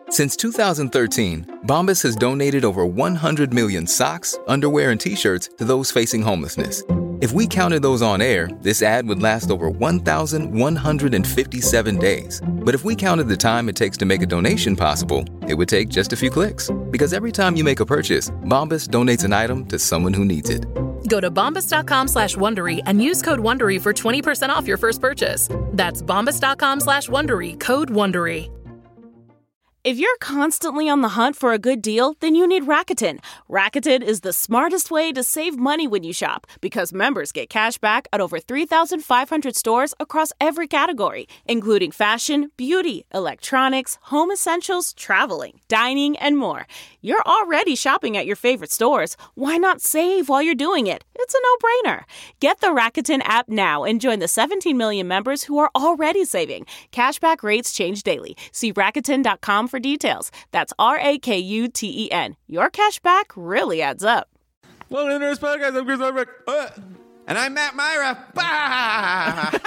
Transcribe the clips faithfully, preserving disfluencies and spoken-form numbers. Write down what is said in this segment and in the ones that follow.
Since two thousand thirteen, Bombas has donated over one hundred million socks, underwear, and T-shirts to those facing homelessness. If we counted those on air, this ad would last over one thousand one hundred fifty-seven days. But if we counted the time it takes to make a donation possible, it would take just a few clicks. Because every time you make a purchase, Bombas donates an item to someone who needs it. Go to bombas.com slash Wondery and use code Wondery for twenty percent off your first purchase. That's bombas.com slash Wondery, code Wondery. If you're constantly on the hunt for a good deal, then you need Rakuten. Rakuten is the smartest way to save money when you shop because members get cash back at over three thousand five hundred stores across every category, including fashion, beauty, electronics, home essentials, traveling, dining, and more. You're already shopping at your favorite stores. Why not save while you're doing it? It's a no-brainer. Get the Rakuten app now and join the seventeen million members who are already saving. Cashback rates change daily. See Rakuten dot com for details. That's R A K U T E N. Your cashback really adds up. Welcome to the Nerdist Podcast. I'm Chris Hardwick. Uh, and I'm Matt Myra. Bah!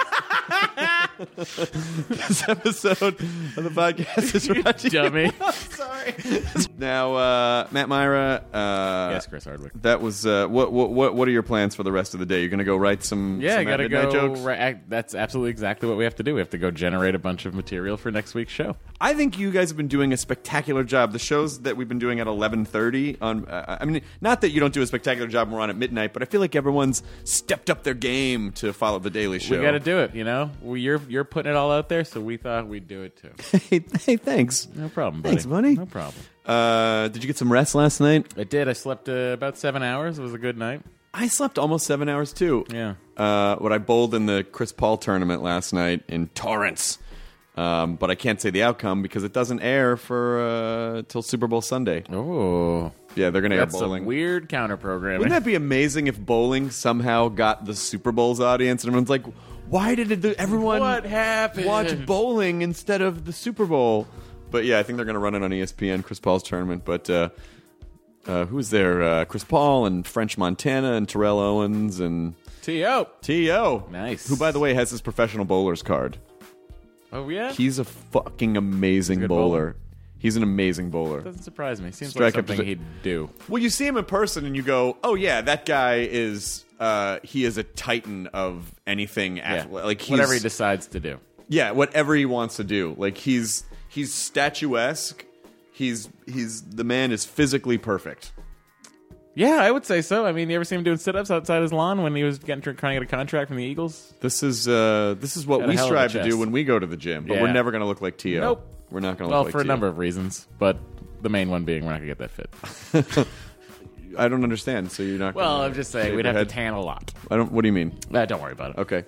This episode of the podcast is brought to you. Dummy. I'm sorry. Now, uh, Matt Myra. Uh, yes, Chris Hardwick. That was uh, what, what what what are your plans for the rest of the day? You're going to go write some yeah, some I gotta midnight go. jokes. Right, that's absolutely exactly what we have to do. We have to go generate a bunch of material for next week's show. I think you guys have been doing a spectacular job. The shows that we've been doing at eleven thirty on, uh, I mean, not that you don't do a spectacular job when we're on at midnight, but I feel like everyone's stepped up their game to follow the Daily Show. We got to do it, you know. We, you're you're putting it all out there, so we thought we'd do it too. hey, hey, thanks. No problem, buddy. Thanks, buddy. No problem. Uh, did you get some rest last night? I did. I slept uh, about seven hours. It was a good night. I slept almost seven hours too. Yeah. Uh, what I bowled in the Chris Paul tournament last night in Torrance. Um, but I can't say the outcome because it doesn't air for uh, till Super Bowl Sunday. Oh, yeah, they're going to air that's bowling. Some weird counter programming. Wouldn't that be amazing if bowling somehow got the Super Bowl's audience and everyone's like, why did it, everyone what happened? watch bowling instead of the Super Bowl? But yeah, I think they're going to run it on E S P N, Chris Paul's tournament. But uh, uh, who's there? Uh, Chris Paul and French Montana and Terrell Owens and T O T O Nice. Who, by the way, has his professional bowler's card. Oh yeah, He's a fucking amazing He's bowler. bowler. He's an amazing bowler. Doesn't surprise me. Seems Strike like up to something the- he'd do. Well, you see him in person and you go, "Oh yeah, that guy is uh, he is a titan of anything, Yeah. athlete. Like he's, Whatever he decides to do. yeah, whatever he wants to do. Like he's he's statuesque. He's he's the man is physically perfect. Yeah, I would say so. I mean, you ever see him doing sit-ups outside his lawn when he was getting trying to get a contract from the Eagles? This is uh, this is what Got a we hell of a strive to chest. do when we go to the gym, but Yeah. we're never going to look like T O. Nope. We're not going to Well, look like for a T O. number of reasons, but the main one being we're not going to get that fit. I don't understand. So you're not. Well, gonna I'm just saying shave we'd your have head? to tan a lot. I don't. What do you mean? Uh, don't worry about it. Okay.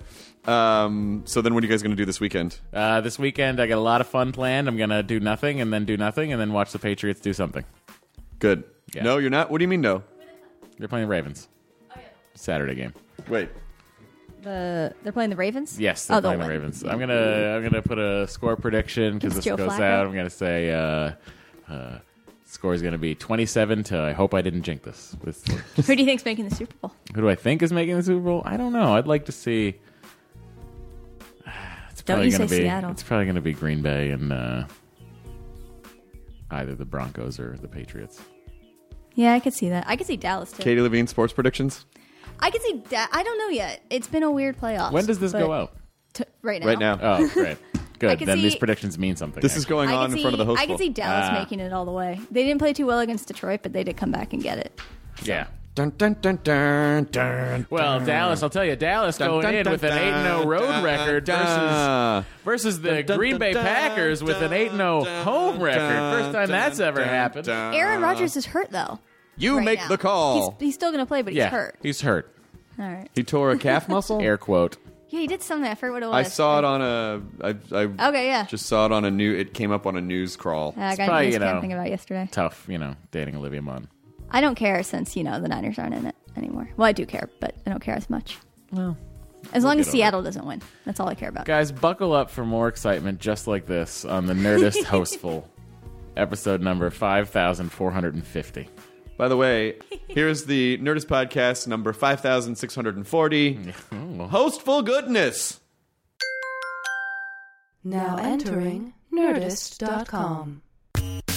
Um, so then, what are you guys going to do this weekend? Uh, this weekend, I got a lot of fun planned. I'm going to do nothing and then do nothing and then watch the Patriots do something. Good. Yeah. No, you're not. What do you mean? No. They're playing the Ravens. Saturday game. Wait. The they're playing the Ravens. Yes, they're oh, they'll playing the win. Ravens. I'm gonna I'm gonna put a score prediction because It's this Joe goes Flacco. out. I'm gonna say uh, uh, score is gonna be twenty-seven to. I hope I didn't jinx this. With Who do you think's making the Super Bowl? who do I think is making the Super Bowl? I don't know. I'd like to see. It's Don't probably you gonna say be. Seattle. It's probably gonna be Green Bay and uh, either the Broncos or the Patriots. Yeah, I could see that. I could see Dallas too. Katie Levine sports predictions. I could see. Da- I don't know yet. It's been a weird playoffs. When does this but go out? T- right now. Right now. Oh, great. Good. could Then see- these predictions mean something. This is actually. going I on could in see. front of the host. I could see Dallas Ah. making it all the way. They didn't play too well against Detroit, but they did come back and get it. Yeah. Dun, dun, dun, dun, dun, Well, dun. Dallas, I'll tell you, Dallas Dun, going dun, in dun, with an eight and oh road dun, record dun, versus dun. versus the Dun, dun, Green Bay dun, Packers with an eight and oh dun, home dun, record. First time dun, that's ever dun, happened. dun. Aaron Rodgers is hurt though. You right make now. the call. He's, he's still going to play, but Yeah, he's hurt. he's hurt. All right. He tore a calf muscle. Air quote. Yeah, he did something. I forget what it was. I saw it on a. I, I Okay, yeah. just saw it on a new. It came up on a news crawl. Uh, I got probably, news you know, camping about yesterday. Tough, you know, dating Olivia Munn. I don't care since, you know, the Niners aren't in it anymore. Well, I do care, but I don't care as much. Well, As long get as over Seattle doesn't win. That's all I care about. guys, buckle up for more excitement just like this on the Nerdist Hostful, episode number five thousand four hundred fifty. By the way, here's the Nerdist podcast number five thousand six hundred forty. Hostful goodness. Now entering Nerdist dot com.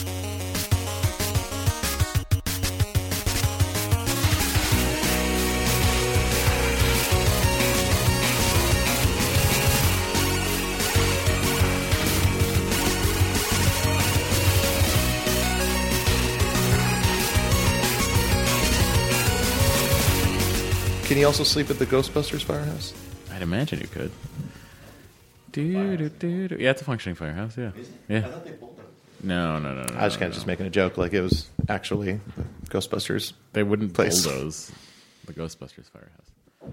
Can he also sleep at the Ghostbusters firehouse? I'd imagine you could. Do, do, do, do. Yeah, it's a functioning firehouse, yeah. Yeah. I thought they bulldozed. No, no, no, no. I was kind no, of just no. making a joke, like it was actually the Ghostbusters. They wouldn't place. bulldoze the Ghostbusters firehouse.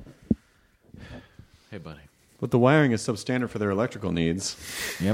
Hey, buddy. But the wiring is substandard for their electrical needs. Yep.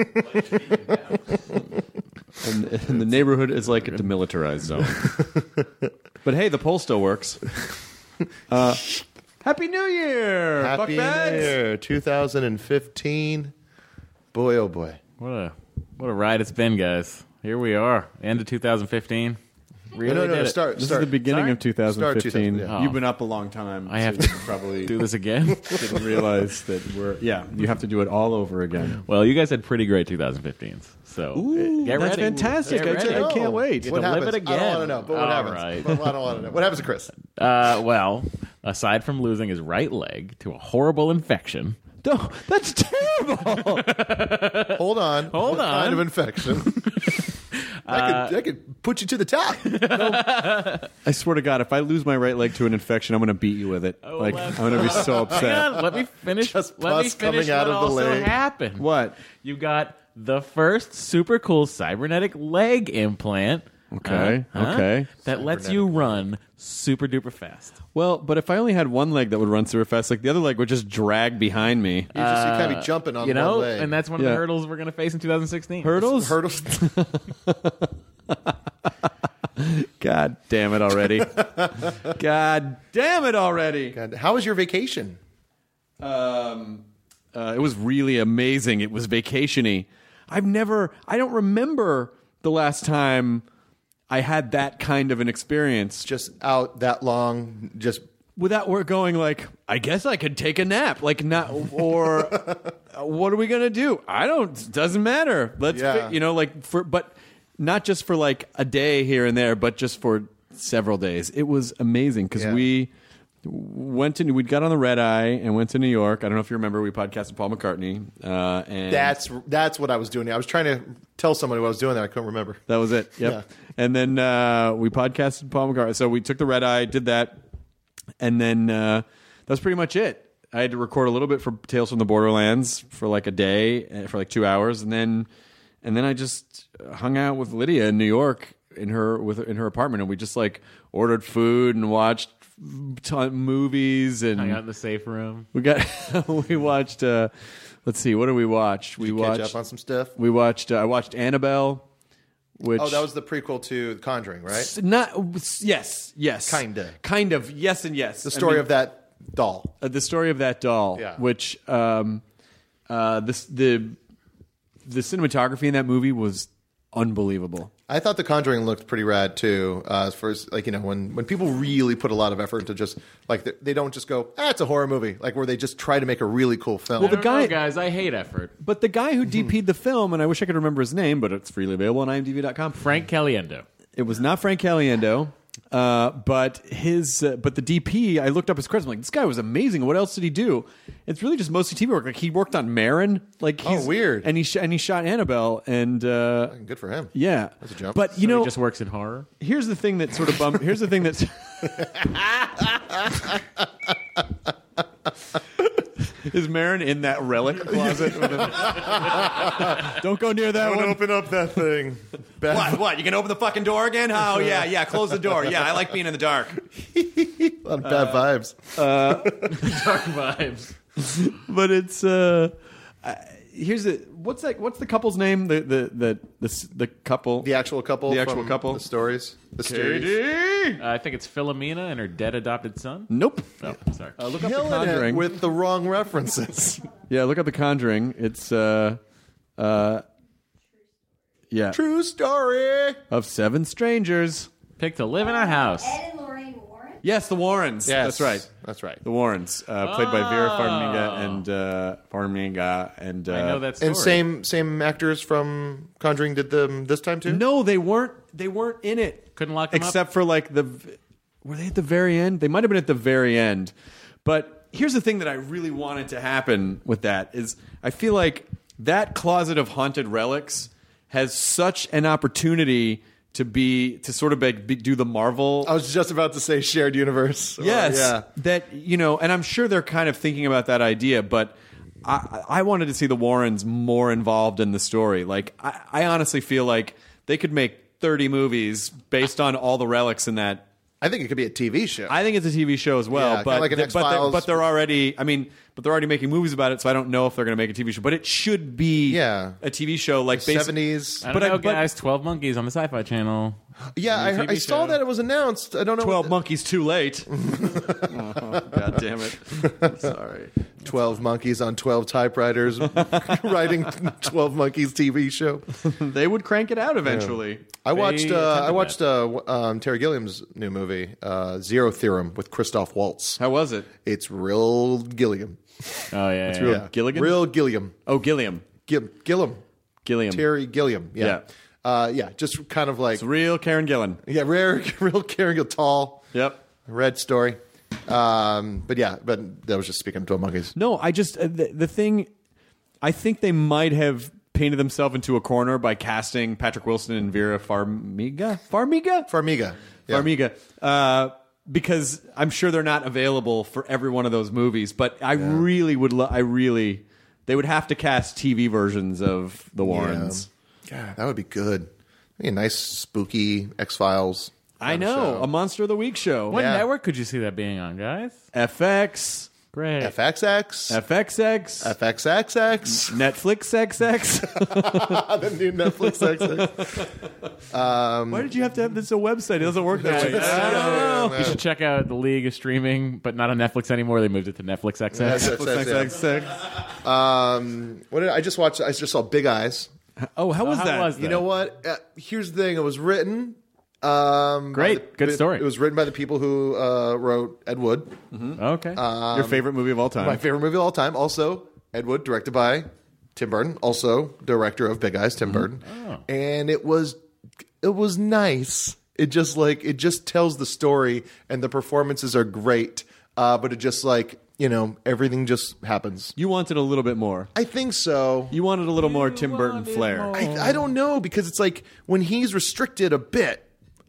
And, and the neighborhood is like a demilitarized zone. But hey, the poll still works. Uh, Happy New Year! Happy New fuckbags! Year, two thousand fifteen. Boy, oh boy. What a what a ride it's been, guys. Here we are, end of two thousand fifteen. Really no, no, did no, it. start, This start. is the beginning Sorry? of two thousand fifteen. Start two thousand, yeah. You've been up a long time. I have so to you probably do this again. didn't realize that we're... Yeah, you have to do it all over again. Well, you guys had pretty great twenty fifteens, so Ooh, get that's ready. fantastic. Get I, ready. I can't wait. You What to live happens? it again. I don't want to know, but what All happens? right. But I don't want to know. What happens to Chris? Uh, well, aside from losing his right leg to a horrible infection, No, that's terrible. Hold on. Hold what on. kind of infection? I could, I could put you to the top. I swear to God, if I lose my right leg to an infection, I'm going to beat you with it. Oh, like that's- I'm going to be so hang upset. on, let me finish. Just let me pus finish coming out what of the also leg. happened. What? You got the first super cool cybernetic leg implant. Okay, Uh, huh? okay. That lets you run super duper fast. Well, but if I only had one leg that would run super fast, like the other leg would just drag behind me. You just you can't be jumping on You know, one leg. and that's one of Yeah. the hurdles we're going to face in two thousand sixteen. Hurdles? hurdles. God damn it already. God damn it already. God, how was your vacation? Um, uh, it was really amazing. It was vacation-y. I've never, I don't remember the last time I had that kind of an experience. Just out that long, just Without we're going like, I guess I could take a nap, like not, or what are we gonna do? I don't. Doesn't matter. Let's, Yeah. fi- you know, like for, but not just for like a day here and there, but just for several days. It was amazing because Yeah. we went to, we got on the red eye and went to New York. I don't know if you remember, we podcasted Paul McCartney, uh, and that's that's what I was doing. I was trying to tell somebody what I was doing there. I couldn't remember. that was it. Yep. Yeah. And then uh, we podcasted Paul McCartney. So we took the red eye, did that. And then uh, that's pretty much it. I had to record a little bit for Tales from the Borderlands for like a day, uh, for like two hours, and then and then I just hung out with Lydia in New York in her with in her apartment, and we just like ordered food and watched ton movies, and Hang out in the safe room. we got we watched. Uh, let's see, what did we watch? We Catch watched. up on some stuff. We watched. Uh, I watched Annabelle. Which, Oh, that was the prequel to The Conjuring, right? S- Not yes, yes, Kinda. kind of, yes, and yes. The story I mean, of that doll. uh, the story of that doll, Yeah. which um, uh, this the the cinematography in that movie was unbelievable. I thought The Conjuring looked pretty rad too. Uh, as far as like you know, when when people really put a lot of effort into just like they, they don't just go, ah, it's a horror movie, like where they just try to make a really cool film. Well, I the don't guy- know, guys, I hate effort. But the guy who D P'd the film, and I wish I could remember his name, but it's freely available on I M D B dot com. Frank Caliendo. It was not Frank Caliendo, uh, but his uh, but the D P. I looked up his credits. I'm like, this guy was amazing. What else did he do? It's really just mostly T V work. Like he worked on Marin. Like Oh, he's, weird. And he sh- and he shot Annabelle. And uh, Good for him. yeah, That's a jump. But you So know, he just works in horror. here's the thing that sort of bummed. Here's the thing that's. Is Marin in that relic closet? with a- Don't go near that Don't one. open up that thing. Bad What? What? You gonna open the fucking door again? Oh yeah, yeah. Close the door. Yeah, I like being in the dark. A lot of bad vibes. Dark vibes. But it's uh, uh here's the what's that? What's the couple's name? The the the the, s- the couple. The actual couple. The actual from couple? The stories. The series. Katie. Uh, I think it's Philomena and her dead adopted son. Nope. Oh, sorry. Uh, look up the Killing it Conjuring. with the wrong references. Yeah, look up the Conjuring. It's uh uh yeah True story. of seven strangers. Pick to live in a house. Ed and Lorraine Warren. Yes, the Warrens. That's right. That's right. The Warrens, uh, played by Vera Farmiga and uh, Farmiga and uh, I know that story. And same same actors from Conjuring did them this time too. No, they weren't. They weren't in it. Couldn't lock them up? except for like the. Were they at the very end? They might have been at the very end. But here's the thing that I really wanted to happen with that is I feel like that closet of haunted relics has such an opportunity to be to sort of be, be, do the Marvel. I was just about to say shared universe. Or- yes, yeah. that you know, and I'm sure they're kind of thinking about that idea, but I, I wanted to see the Warrens more involved in the story. Like, I, I honestly feel like they could make thirty movies based on all the relics in that. I think it could be a T V show. I think it's a T V show as well, Yeah, but kinda like an th- but, they're, X-Files. but they're already. I mean, but they're already making movies about it, so I don't know if they're going to make a T V show. But it should be Yeah. a T V show like basi- seventies. I don't But I- know, but- guys. twelve Monkeys on the Sci-Fi Channel. Yeah, I, New heard, T V I saw show. that it was announced. I don't know. Twelve what, Monkeys too late. oh, God damn it! Sorry. twelve Monkeys on twelve typewriters writing twelve Monkeys T V show. They would crank it out eventually. I watched They uh, I attempted watched uh, um, Terry Gilliam's new movie, uh, Zero Theorem, with Christoph Waltz. How was it? It's real Gilliam. Oh yeah, yeah. real- yeah. Gilligan? Real Gilliam. Oh, Gilliam. Gil- Gilliam. Gilliam. Terry Gilliam. Yeah. Yeah. Uh, yeah, just kind of like, It's real Karen Gillan. yeah, rare, real Karen Gill, tall, Yep. red story. Um, but yeah, but that was just speaking of twelve Monkeys. No, I just uh, the, the thing. I think they might have painted themselves into a corner by casting Patrick Wilson and Vera Farmiga. Farmiga. Farmiga. Yeah. Farmiga. Uh, because I'm sure they're not available for every one of those movies, but I really would. Lo- I really. They would have to cast T V versions of the Warrens. God, that would be good. Maybe a nice, spooky X-Files. I know, a Monster of the Week show. What Yeah. network could you see that being on, guys? F X, Great. F X X, F X X, F X X X, Netflix X X. the new Netflix X X. Why did you have to have this a website? It doesn't work that way. I don't know. You should check out The League is streaming, but not on Netflix anymore. They moved it to Netflix X X. Netflix X X X. X X. Um, what did I just watched? I just saw Big Eyes. Oh, how was how that? was You know what? Uh, here's the thing. It was written. Um, Great. by the- Good story. It was written by the people who uh, wrote Ed Wood, Okay. Your favorite movie of all time? my favorite movie of all time. Also, Ed Wood, directed by Tim Burton. Also, director of Big Eyes, Tim Burton. And it was, it was nice. It just like it just tells the story, and the performances are great. Uh, but it just like you know everything just happens. You wanted a little bit more. I think so. You wanted a little more Tim Burton flair. I, I don't know because it's like when he's restricted a bit,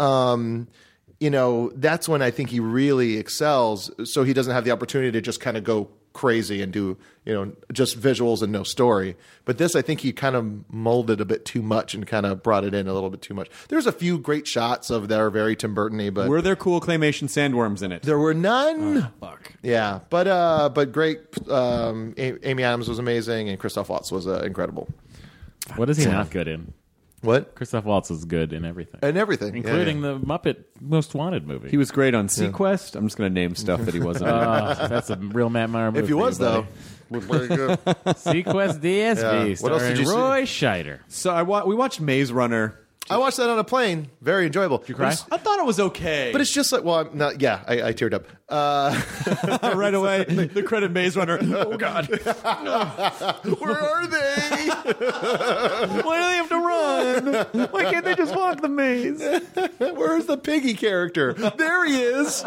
um, you know, that's when I think he really excels. So he doesn't have the opportunity to just kind of go crazy and do, you know, just visuals and no story. But this, I think he kind of molded a bit too much and kind of brought it in a little bit too much. There's a few great shots of that are very Tim Burton-y, but Were there cool claymation sandworms in it? there were none. Fuck. Yeah, but uh, but great. Um, A- Amy Adams was amazing, and Christoph Waltz was uh, incredible. What is he not good in? What? Christoph Waltz is good in everything, And everything, Yeah, including yeah. the Muppet Most Wanted movie. He was great on Sequest. I'm just going to name stuff that he wasn't in. Oh, that's a real Matt Meyer movie. If he was buddy. though, very good. Sequest D S V, Yeah. What else starring did you see? Roy Scheider. So I wa- we watched Maze Runner. I watched that on a plane. Very enjoyable. Did you cry? I thought it was okay. But it's just like, well, I'm not. Yeah, I, I teared up. Uh, right away, the credit Maze Runner. Oh, God. where are they? Why do they have to run? Why can't they just walk the maze? Where's the piggy character? There he is.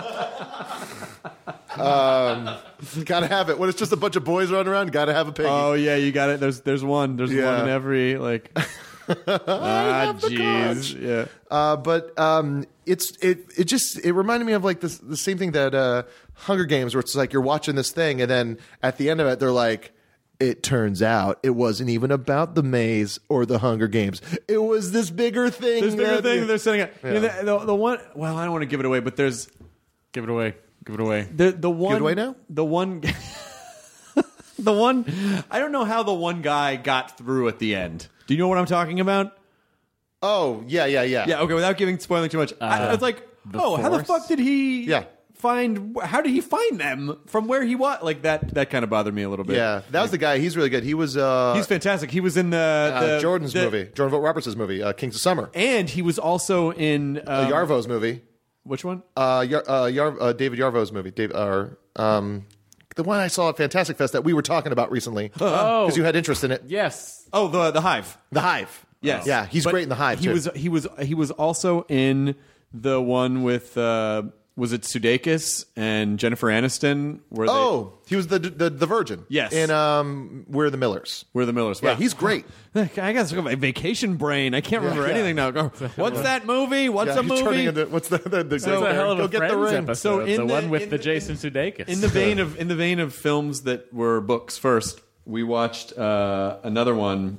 Um, gotta have it. When it's just a bunch of boys running around, gotta have a piggy. Oh, yeah, you got it. There's there's one. There's Yeah. one in every, like... ah, jeez. Yeah. Uh, but um, it's it it just it reminded me of like this the same thing that uh, Hunger Games, where it's like you're watching this thing, and then at the end of it, they're like, it turns out it wasn't even about the maze or the Hunger Games. It was this bigger thing. There's bigger that- thing that they're setting up. You know, the, the, the one... Well, I don't want to give it away, but there's... Give it away. Give it away. The the one it away now? The one the one I don't know how the one guy got through at the end. Do you know what I'm talking about? Oh yeah, yeah, yeah. Yeah, okay, without giving spoiling too much. I, it's like, the oh, how the Force? fuck did he Yeah. find how did he find them from where he was? Like that that kind of bothered me a little bit. Yeah, that was the guy. He's really good. He was uh, He's fantastic. He was in the, uh, the Jordan's the- movie, Jordan Vogt Roberts' movie, uh, Kings of Summer. And he was also in Uh, um, Yarvo's movie. which one? Uh, Yar, uh, Yar, uh, David Yarvo's movie. Dave, uh, um, the one I saw at Fantastic Fest that we were talking about recently. Oh. Because you had interest in it. Yes. Oh, the the Hive. The Hive. Yes. Yeah, he's But great in The Hive, He too. was he was he was also in the one with uh, was it Sudeikis and Jennifer Aniston? Were Oh, he was the the, the virgin. Yes. In um, We're the Millers. We're the Millers. Yeah, Wow. he's great. I got my vacation brain. I can't remember yeah. anything now. What's that movie? What's Yeah, a he's movie? turning into, what's the the, the That's a hell of go a get the Friends ring. episode. So in the, the- one with in the the- Jason Sudeikis. In the vein of in the vein of films that were books first, we watched uh, another one,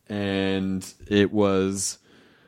and it was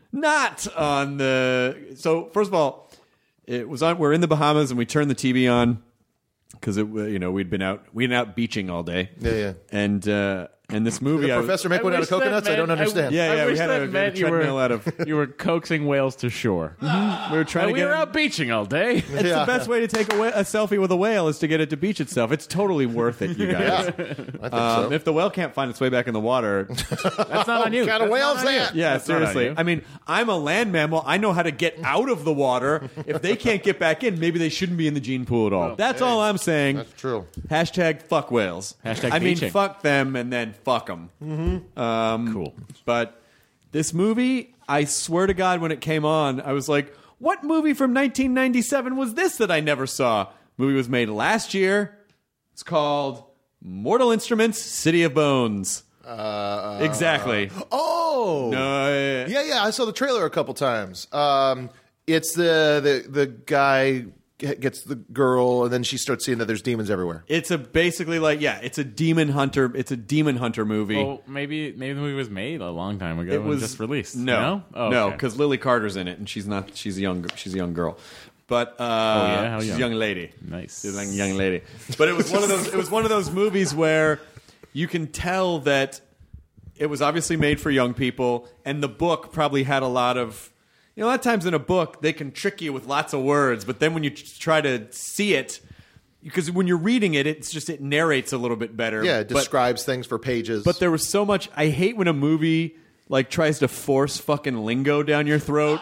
not on the. So first of all, it was on. We're in the Bahamas, and we turned the T V on because it you know we'd been out we'd been out beaching all day. Yeah, yeah. And uh, and this movie, Did I was- Professor make one out of wish that coconuts? I meant- don't understand. Yeah, yeah, I we wish had that a- meant a you were treadmill out of- you were coaxing whales to shore. we were trying And to we get were out beaching all day. It's Yeah. the best way to take a, wh- a selfie with a whale is to get it to beach itself. It's totally worth it, you guys. I think Um, so. if the whale can't find its way back in the water, That's not on you. What kind of That's whale's not on you. that? yeah, That's not on seriously. you. I mean, I'm a land mammal. I know how to get out of the water. If they can't get back in, maybe they shouldn't be in the gene pool at all. That's all I'm saying. That's true. Hashtag fuck whales. Hashtag I mean, beaching. fuck them and then fuck them. Mm-hmm. Um, Cool. But this movie, I swear to God, when it came on, I was like, what movie from nineteen ninety-seven was this that I never saw? Movie was made last year. It's called Mortal Instruments, City of Bones. Uh, Exactly. Oh, No, yeah, yeah. I saw the trailer a couple times. Um, it's the the the guy gets the girl, and then she starts seeing that there's demons everywhere. it's a basically like yeah, it's a demon hunter. It's a demon hunter movie. Well, maybe maybe the movie was made a long time ago. it was and just released. No, no, oh, no, okay. because Lily Carter's in it, and she's not. She's a young. She's a young girl. But uh, Oh, yeah? How she's young? a young lady. Nice. She's a young- young lady. But it was one of those. It was one of those movies where you can tell that it was obviously made for young people, and the book probably had a lot of. You know, a lot of times in a book they can trick you with lots of words, but then when you try to see it, because when you're reading it, it's just it narrates a little bit better. Yeah, it But- describes things for pages. But there was so much. I hate when a movie like tries to force fucking lingo down your throat.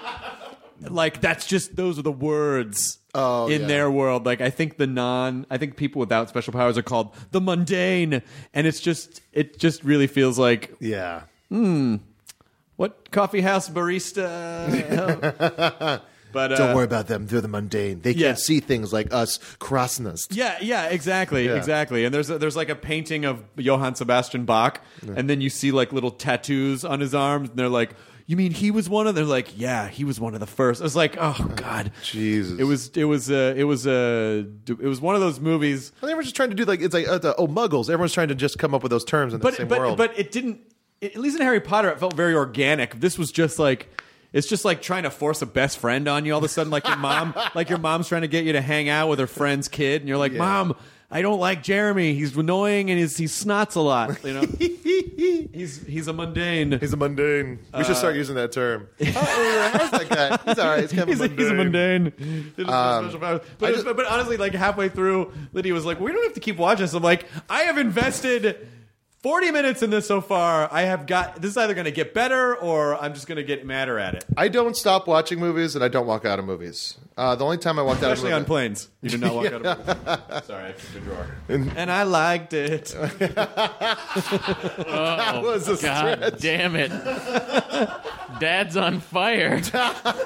Like that's just those are the words Oh, in yeah. their world. Like I think the non, I think people without special powers are called the mundane, and it's just it just really feels like yeah. what coffee house barista. But uh, Don't worry about them. They're the mundane. They yeah. can't see things like us crossness. Yeah, yeah, exactly, Yeah. exactly. And there's a, there's like a painting of Johann Sebastian Bach, and then you see like little tattoos on his arms, and they're like, "You mean he was one of?" They're like, "Yeah, he was one of the first." I was like, "Oh God, Jesus. It was it was uh, it was uh, it was one of those movies, Well, they were just trying to do like it's like uh, the, oh muggles. Everyone's trying to just come up with those terms in the but same but world. but it didn't. It, at least in Harry Potter, it felt very organic. This was just like. It's just like trying to force a best friend on you all of a sudden, like your mom, like your mom's trying to get you to hang out with her friend's kid, and you're like, Yeah. "Mom, I don't like Jeremy. He's annoying and he's, he snots a lot. You know, he's he's a mundane. He's a mundane. We should start using that term. oh, how's that guy? He's all right. He's kind of He's a, mundane. he's a mundane. He doesn't have special powers. But, I it was- just- but honestly, like halfway through, Lydia was like, "We don't have to keep watching this." I'm like, "I have invested forty minutes in this so far. I have got this is either going to get better or I'm just going to get madder at it." I don't stop watching movies, and I don't walk out of movies. Uh, the only time I walked Especially out on of a movie, planes. You did not walk out of it. Sorry, I took the drawer. And I liked it. Oh, was a God stretch. damn it. Dad's on fire. Quit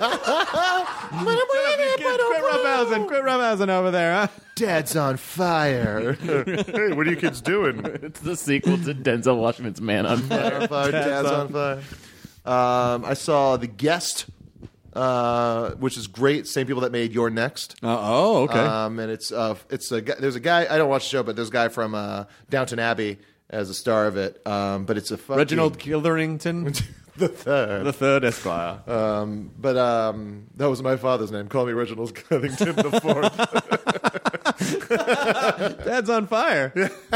roughhousing. Quit roughhousing over there, huh? Dad's on fire. Hey, what are you kids doing? It's the sequel to Denzel Washington's Man on Fire. on fire, Dad's on fire. Um, I saw The Guest, uh, which is great. Same people that made You're Next. Uh, oh, okay. Um, and it's uh, it's a guy- there's a guy I don't watch the show, but there's a guy from uh, Downton Abbey as a star of it. Um, but it's a fucking, Reginald Kilderington, the third. the third Esquire. Um, but um, that was my father's name. Call me Reginald Covington the fourth. Dad's on fire.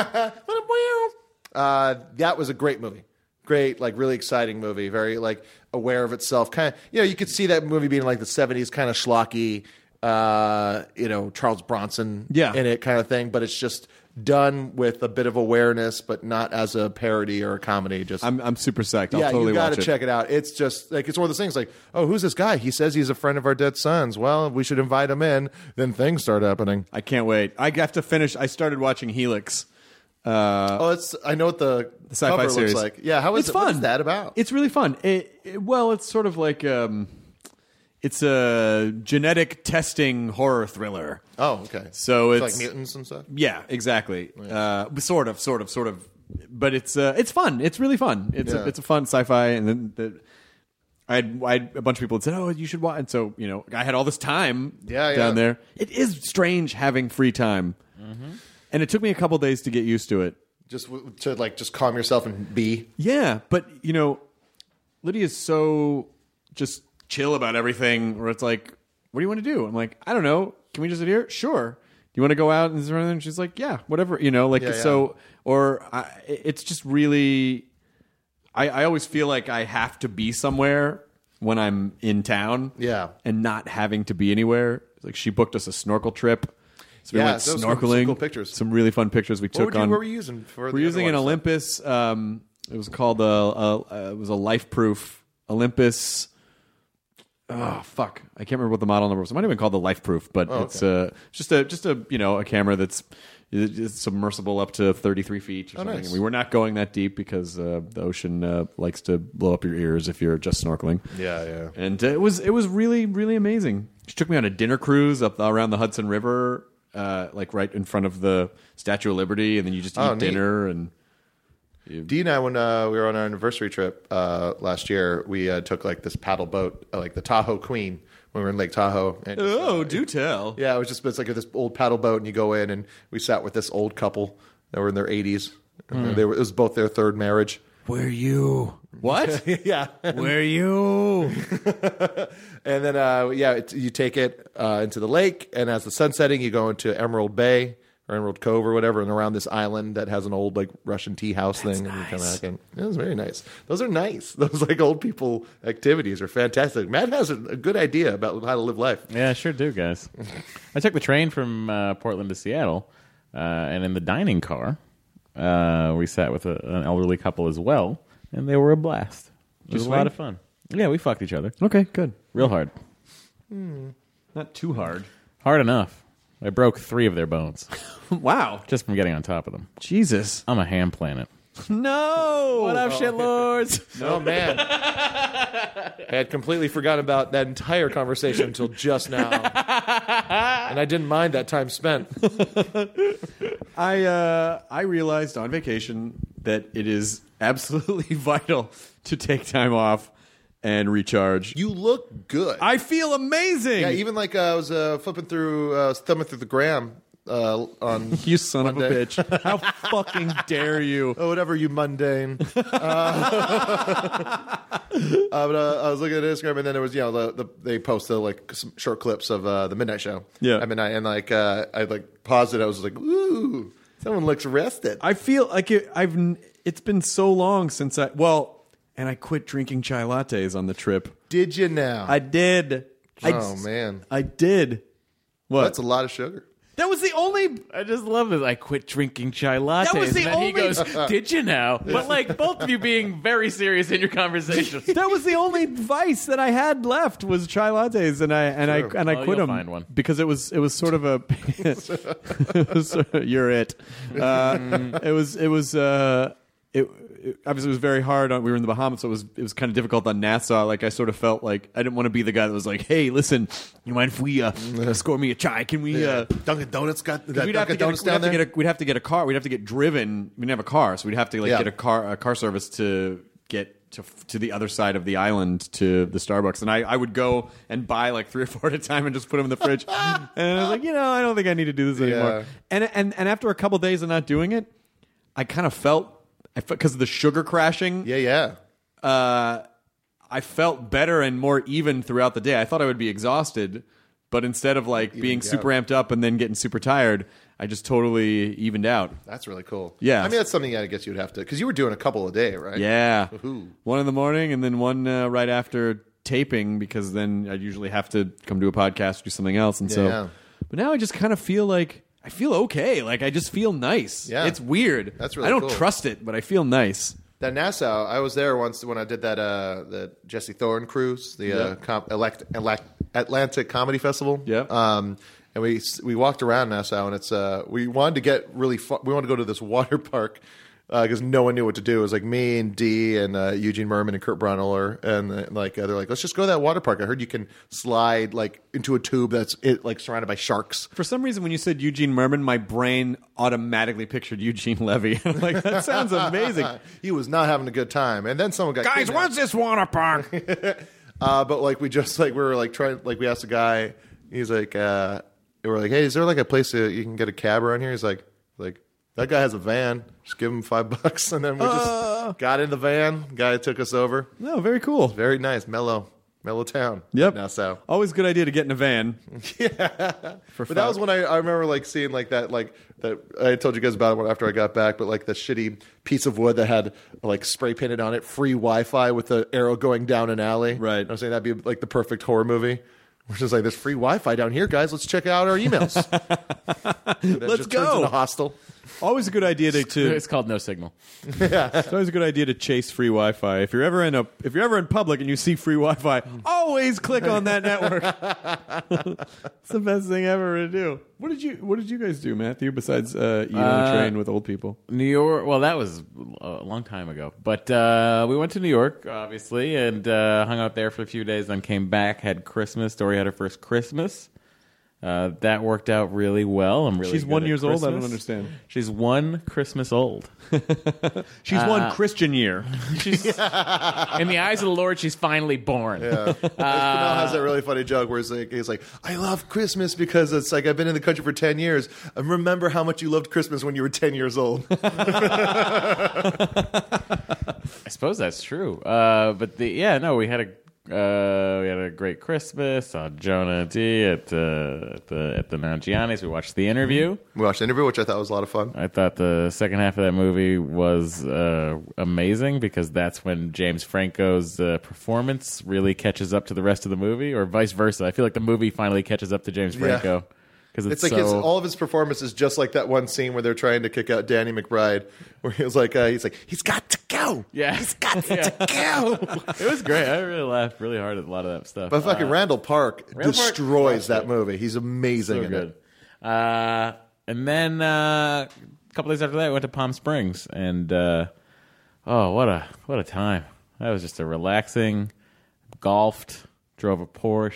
uh, that was a great movie. Great, like really exciting movie. Very like aware of itself. Kind of, you know, you could see that movie being like the seventies, kind of schlocky. Uh, you know, Charles Bronson Yeah. in it, kind of thing. But it's just done with a bit of awareness, but not as a parody or a comedy. Just I'm I'm super psyched. I'll yeah, totally you got watch to it. check it out. It's just like it's one of those things. Like, oh, who's this guy? He says he's a friend of our dead sons. Well, we should invite him in. Then things start happening. I can't wait. I have to finish. I started watching Helix. Uh, Oh, it's I know what the, the sci-fi cover series. looks like. Yeah, how is it's it? fun. What is that about? It's really fun. It, it- well, it's sort of like um, it's a genetic testing horror thriller. Oh, okay. So it's, it's like mutants and stuff. Yeah, exactly. Uh, sort of, sort of, sort of. But it's uh, it's fun. It's really fun. It's Yeah. a, it's a fun sci-fi, and then the, I had, I had a bunch of people that said, "Oh, you should watch." And so you know, I had all this time Yeah, yeah. down there. It is strange having free time, and it took me a couple days to get used to it. Just w- to like just calm yourself and be. Yeah, but you know, Lydia's so just chill about everything. Where it's like, "What do you want to do?" I'm like, "I don't know. Can we just sit here?" Sure. Do you want to go out and is there anything? She's like, "Yeah, whatever." You know, like Yeah, yeah. so. Or I, it's just really. I, I always feel like I have to be somewhere when I'm in town. Yeah. And not having to be anywhere. Like she booked us a snorkel trip. So we Yeah, went those were some snorkeling. cool pictures. Some really fun pictures we What, took would you, on. what were you using for? We're the using an underwater Olympus. Um, it was called a, a, a. It was a life-proof Olympus. Oh fuck! I can't remember what the model number was. It might have been called the Life-Proof, but Oh, it's uh, just a just a you know a camera that's is submersible up to thirty-three feet or Oh, something. nice. And we were not going that deep because uh, the ocean uh, likes to blow up your ears if you're just snorkeling. stuff? Yeah, yeah. And uh, it was it was really really amazing. She took me on a dinner cruise up around the Hudson River, uh, like right in front of the Statue of Liberty, and then you just eat Oh, neat. dinner and. Dee and I, when uh, we were on our anniversary trip uh, last year, we uh, took like this paddle boat, uh, like the Tahoe Queen, when we were in Lake Tahoe. And just, Oh, uh, do tell. yeah, it was just it's like this old paddle boat, and you go in, and we sat with this old couple that were in their eighties. They were, it was both their third marriage. Where you? What? yeah, Where you? and then uh, yeah, it, you take it uh, into the lake, and as the sun's setting, you go into Emerald Bay or Emerald Cove or whatever, and around this island that has an old like Russian tea house thing. And you come back and it was very nice. Those are nice. Those like old people activities are fantastic. Matt has a, a good idea about how to live life. Yeah, I sure do, guys. I took the train from uh, Portland to Seattle, uh, and in the dining car, uh, we sat with a, an elderly couple as well, and they were a blast. It was you a lot swing? of fun. Yeah, we fucked each other. Okay, good. Real hard. Not too hard. Hard enough. I broke three of their bones Wow. just from getting on top of them. Jesus. I'm a ham planet. No. What up, shitlords? Oh man, I had completely forgotten about that entire conversation until just now, and I didn't mind that time spent. I uh, I realized on vacation that it is absolutely vital to take time off and recharge. You look good. I feel amazing. yeah, even like uh, I was uh, flipping through, uh, thumbing through the gram uh, on you son Monday. of a bitch. How fucking dare you? Oh, whatever, you mundane. uh, uh, but uh, I was looking at Instagram, and then there was, you know, the, the, they posted like some short clips of uh, the Midnight Show. Yeah. at midnight, and like uh, I like paused it. I was like, ooh, someone looks rested. I feel like it, I've. n- It's been so long since I. Well, and I quit drinking chai lattes on the trip. Did you now? I did. I oh d- man, I did. What? that's a lot of sugar. that was the only. I just love this. I quit drinking chai lattes. That was the and then only- he goes, did you now? But like both of you being very serious in your conversation. That was the only vice that I had left was chai lattes, and I and I and I Well, quit you'll them find one. because it was it was sort of a it was sort of- you're it. Uh, it was it was uh, it, it obviously it was very hard on. We were in the Bahamas, so it was it was kind of difficult on Nassau. Like I sort of felt like I didn't want to be the guy that was like, hey, listen, you mind if we uh, score me a chai? Can we? Uh, Dunkin' Donuts got that We'd have, to Dunkin' get, a, Donuts we'd, have down to there. get a, we'd have to get a car. We'd have to get driven. We didn't have a car, so we'd have to like Yeah. get a car a car service to get to to the other side of the island to the Starbucks. And I, I would go and buy like three or four at a time and just put them in the fridge. And I was like, you know, I don't think I need to do this anymore. Yeah. And and and after a couple days of not doing it, I kind of felt I because of the sugar crashing. yeah, yeah. Uh, I felt better and more even throughout the day. I thought I would be exhausted, but instead of like being super amped up and then getting super tired, I just totally evened out. That's really cool. Yeah. I mean, that's something I guess you'd have to, because you were doing a couple a day, right? Yeah. Woohoo. One in the morning and then one uh, right after taping, because then I'd usually have to come do a podcast or do something else. And so, Yeah. but now I just kind of feel like I feel okay. Like I just feel nice. Yeah. It's weird. That's really I don't cool. trust it, but I feel nice. That Nassau, I was there once when I did that uh, the Jesse Thorne cruise, the uh, Yeah. com- elect- elect- Atlantic Comedy Festival. Yep. Um, and we we walked around Nassau, and it's uh, we wanted to get really far. We wanted to go to this water park because uh, no one knew what to do. It was like me and Dee and uh, Eugene Merman and Kurt Brunneler, and uh, like uh, they're like, let's just go to that water park. I heard you can slide like into a tube that's it, like surrounded by sharks. For some reason, when you said Eugene Merman, my brain automatically pictured Eugene Levy. I'm like, that sounds amazing. He was not having a good time, and then someone got Guys, kidnapped. what's this water park? uh, but like we just like we were like trying like we asked a guy. He's like, uh, we were like, hey, is there like a place that you can get a cab around here? He's like, like. That guy has a van. Just give him five bucks, and then we just uh, got in the van. Guy took us over. No, very cool. Very nice, mellow, mellow town. Yep. Nassau. Always a good idea to get in a van. yeah. For but that was when I, I remember like seeing like that like that I told you guys about it after I got back. But like the shitty piece of wood that had like spray painted on it, free Wi-Fi with the arrow going down an alley. Right. I'm saying that'd be like the perfect horror movie. We're just like, there's free Wi-Fi down here, guys. Let's check out our emails. Let's just go. Turns into hostel. Always a good idea to. to It's called No Signal. It's always a good idea to chase free Wi-Fi. If you're ever in a, if you're ever in public and you see free Wi-Fi, always click on that network. It's the best thing ever to do. What did you What did you guys do, Matthew? Besides uh, eat on Uh, a train with old people? New York. Well, that was a long time ago. But uh, we went to New York, obviously, and uh, hung out there for a few days. Then came back, had Christmas. Dory had her first Christmas. Uh, that worked out really well. I'm really. She's good one at years old. I don't Christmas. understand. She's one Christmas old. She's one Christian year. She's in the eyes of the Lord. She's finally born. Yeah. Kumail has that really funny joke where he's like, he's like, I love Christmas because it's like I've been in the country for ten years. And remember how much you loved Christmas when you were ten years old. I suppose that's true. Uh, but the yeah, no, we had a uh, we had a great Christmas. Saw Jonah D at the at the at the Nanjiani's. We watched The Interview. We watched the interview, which I thought was a lot of fun. I thought the second half of that movie was uh, amazing because that's when James Franco's uh, performance really catches up to the rest of the movie, or vice versa. I feel like the movie finally catches up to James Franco. Yeah. It's, It's like so... his, all of his performances, just like that one scene where they're trying to kick out Danny McBride, where he was like, uh, he's like, he's got to go. Yeah, he's got Yeah. to go. It was great. I really laughed really hard at a lot of that stuff. But fucking Uh, Randall Park Randall Park destroys that crushed it. movie. He's amazing so in good. it. Uh, and then uh, a couple days after that, I went to Palm Springs, and uh, oh, what a what a time! That was just a relaxing. Golfed, drove a Porsche,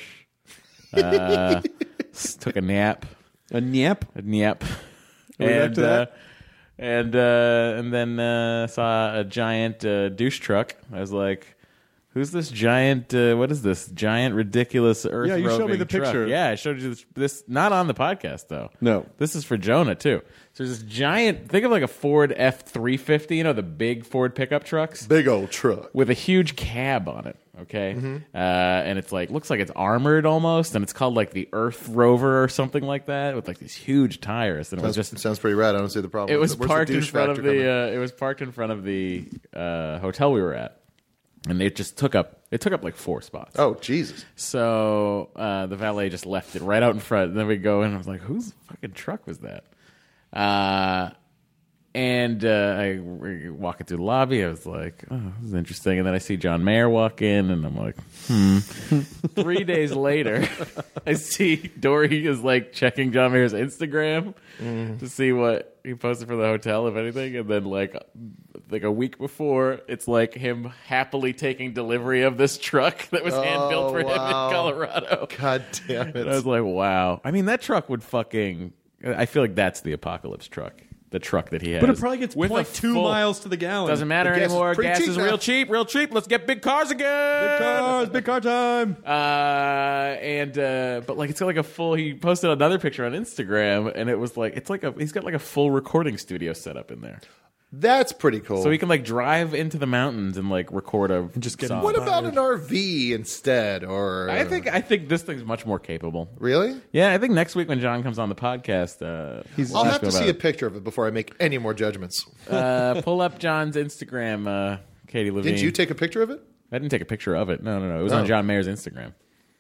uh, s- took a nap, A nap. a nap, Are we back and to that? uh, and uh, and then uh, saw a giant uh, douche truck. I was like, who's this giant? Uh, what is this giant, ridiculous earth? Yeah, you showed me roving the truck? picture. Yeah, I showed you this, this. Not on the podcast though. No. This is for Jonah too. So there's this giant. Think of like a Ford F three fifty. You know the big Ford pickup trucks Big old truck. with a huge cab on it. Okay, Mm-hmm. uh, and it's like looks like it's armored almost, and it's called like the Earth Rover or something like that, with like these huge tires. And it was Sounds, just sounds pretty rad. I don't see the problem. it was Where's the parked in douche front of factor the. coming? Uh, it was parked in front of the uh, hotel we were at, and it just took up. It took up like four spots. Oh, Jesus. So uh, the valet just left it right out in front. And then we go in, and I was like, "Whose fucking truck was that?" Uh, and uh, I we're walking through the lobby. I was like, "Oh, this is interesting." And then I see John Mayer walk in, and I'm like, "Hmm." Three days later, I see Dory is like checking John Mayer's Instagram to see what he posted for the hotel, if anything. And then like like a week before, it's like him happily taking delivery of this truck that was hand built for him wow. in Colorado. God damn And I was it. like, wow. I mean, that truck would fucking. I feel like that's the apocalypse truck. The truck that he has. But it probably gets With a point two full- miles to the gallon. Doesn't matter The gas is anymore. pretty Gas cheap is now. real cheap, real cheap. Let's get big cars again. Big cars, big car time. Uh, and uh, but like it's got like a full. He posted another picture on Instagram, and it was like it's like a. He's got like a full recording studio set up in there, That's pretty cool. so he can like drive into the mountains and like record a just get song. what about an R V instead? Or I think I think this thing's much more capable. really? Yeah, I think next week when John comes on the podcast, uh, I'll we'll have ask to him see about a picture of it before I make any more judgments. it. Uh, pull up John's Instagram, uh, Katie Levine. Did you take a picture of it? I didn't take a picture of it. No, no, no. It was Oh. on John Mayer's Instagram.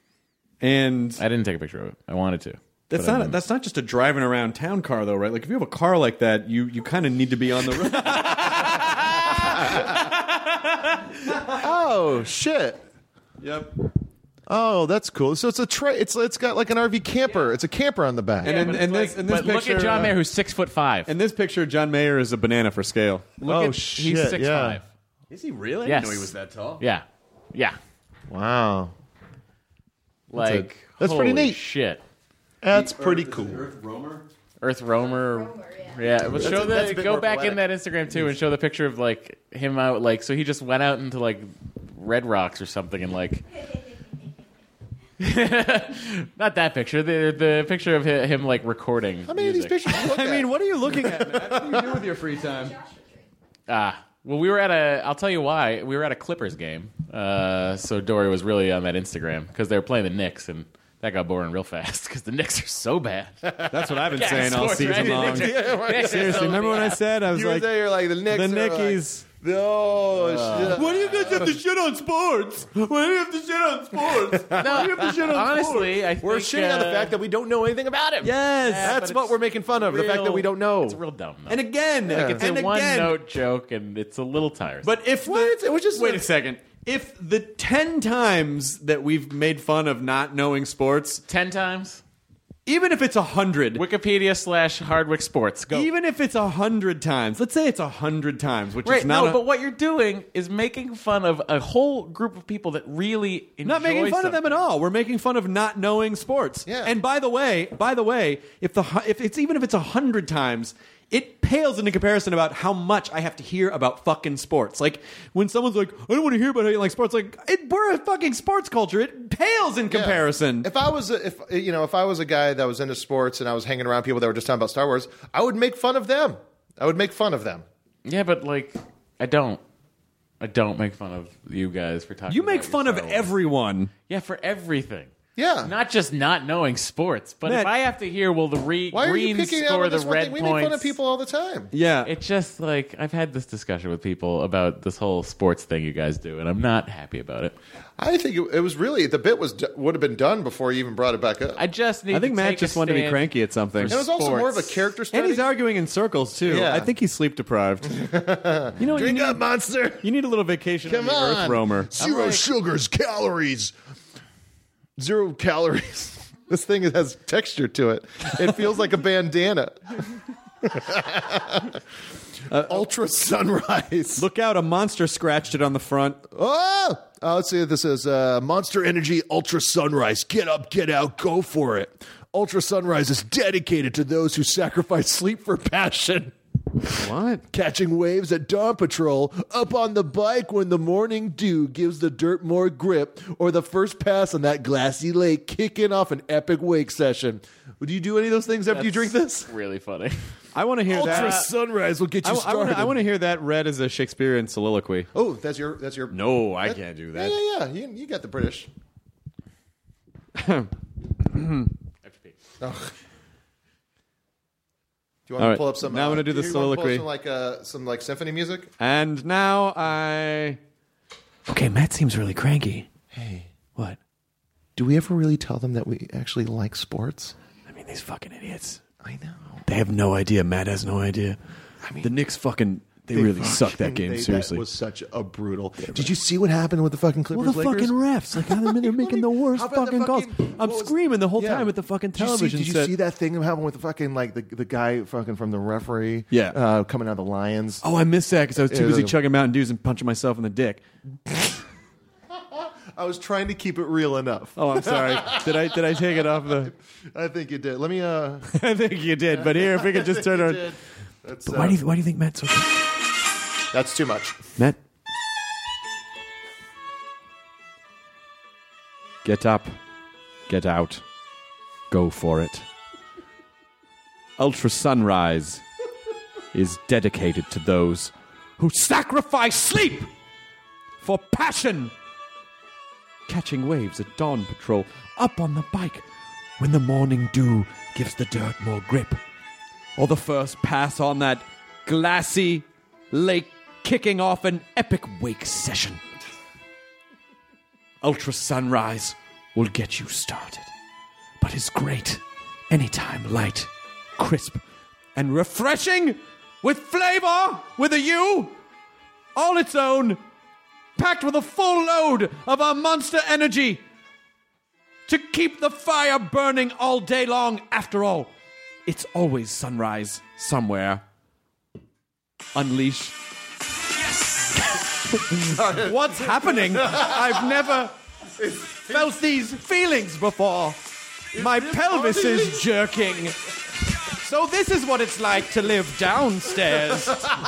And I didn't take a picture of it. I wanted to. that's but I not didn't. that's not just a driving around town car though, right? Like if you have a car like that, you you kind of need to be on the road. Oh shit! Yep. Oh, that's cool. So it's a tra- it's it's got like an R V camper. It's a camper on the back. And in, in this, in this But picture, look at John uh, Mayer, who's six foot five. in this picture, John Mayer is a banana for scale. Look Oh, at, shit, He's six yeah. five. Is he really? I Yes. didn't know he was that tall. Yeah, yeah. Wow, Like that's pretty holy neat. Shit. that's pretty cool. Earth roamer. Earth Roamer. Yeah, but show a- that's a the bit go more back in that poetic. Instagram too and show the picture of like him out like so he just went out into like Red Rocks or something and like not that picture the the picture of hi- him like recording. How many of these music. pictures? You look I at? mean, what are you looking at, Matt? What do you do with your free time? Ah, well, we were at a. I'll tell you why. We were at a Clippers game, uh, so Dory was really on that Instagram because they were playing the Knicks, and that got boring real fast because the Knicks are so bad. That's what I've been Yeah, saying all sports, season right? long. The Knicks are- Knicks are Seriously, so remember when I bad. said I was You were like, there, you're like the Knicks. the are like- Nickies. Oh, shit. Why do you guys have to shit on sports? Why do you have to shit on sports? Why do you have to shit on Honestly, I think We're shitting on the uh, fact that we don't know anything about him. Yes. That's but what it's we're making fun of. the fact that real- we don't know. It's real dumb. Though. And again, Yeah. it's and a again, one-note joke, and it's a little tiresome. But if the, What? It was just wait a- a second. If the ten times that we've made fun of not knowing sports, ten times, even if it's a hundred, Wikipedia slash Hardwick Sports. Go. even if it's a hundred times, let's say it's a hundred times, which Right, is not no, a, but what you're doing is making fun of a whole group of people that really enjoy not making fun of them at something. all. We're making fun of not knowing sports. Yeah. And by the way, by the way, if the hu- if it's even if it's a hundred times, it pales into comparison about how much I have to hear about fucking sports. Like when someone's like, "I don't want to hear about how you like sports," like it, we're a fucking sports culture. It pales in Yeah. comparison. If I was a, if you know if I was a guy that was into sports and I was hanging around people that were just talking about Star Wars, I would make fun of them. I would make fun of them. Yeah, but like, I don't. I don't make fun of you guys for talking. You make about fun your of Star Wars. everyone. Yeah, for everything. Yeah. Not just not knowing sports, but Matt, if I have to hear, well, the re- Why are you Greens picking score out the this one red thing? We points. make fun of people all the time. Yeah. It's just like I've had this discussion with people about this whole sports thing you guys do, and I'm not happy about it. I think it, it was really the bit was would have been done before you even brought it back up. I just need. I think to Matt take just a wanted to be stand cranky at something. And it was also more of a sports. character study. And he's arguing in circles too. Yeah. I think he's sleep deprived. You know, what you Drink need, up, monster. you need a little vacation Come on the on, Earth roamer. Zero sugars, calories, zero calories. This thing has texture to it. It feels like a bandana. uh, Ultra sunrise. Look out! A monster scratched it on the front. Oh, uh, let's see. This is uh, Monster Energy Ultra Sunrise. Get up, get out, go for it. Ultra Sunrise is dedicated to those who sacrifice sleep for passion. What? Catching waves at dawn patrol, up on the bike when the morning dew gives the dirt more grip, or the first pass on that glassy lake, kicking off an epic wake session. Would you do any of those things after you drink this? Really funny. I want to hear Ultra that. Sunrise will get you I, I started. wanna- I want to hear that read as a Shakespearean soliloquy. Oh, that's your that's your. No, I can't do that. Yeah, yeah, yeah. You, you got the British. Oh. Do you want All me right. to pull up some? Now I'm gonna do the you wanna pull up soliloquy. Some like uh, some like symphony music. And now I. Okay, Matt seems really cranky. Hey, What? do we ever really tell them that we actually like sports? I mean, these fucking idiots. I know. They have no idea. Matt has no idea. I mean, The Knicks fucking. They, really suck that game, they- seriously. That was such a brutal. Did you see what happened with the fucking Clippers? Well, the Lakers? fucking refs, like how they're making the worst How about the fucking calls. fucking- I'm what was- screaming the whole Yeah. time at the fucking Did you see- television Did you set. see that thing that happened with the fucking like the the guy fucking from the referee? Yeah. uh, coming out of the Lions. Oh, I missed that because I was too Yeah, busy the- chugging Mountain Dews and punching myself in the dick. I was trying to keep it real enough. Oh, I'm sorry. did I did I take it off the? I think you did. Let me. Uh, I think you did. But here, if we could just turn you our. did. That's, But uh, why do you why do you think Matt's so good? That's too much. Matt, get up, get out, go for it. Ultra Sunrise is dedicated to those who sacrifice sleep for passion. Catching waves at dawn patrol, up on the bike when the morning dew gives the dirt more grip, or the first pass on that glassy lake, kicking off an epic wake session. Ultra Sunrise will get you started, but is great anytime light, crisp, and refreshing with flavor with a U, all its own, packed with a full load of our Monster Energy to keep the fire burning all day long. After all, it's always sunrise somewhere. Unleash. Yes! What's happening? I've never felt these feelings before. My pelvis is jerking. So this is what it's like to live downstairs.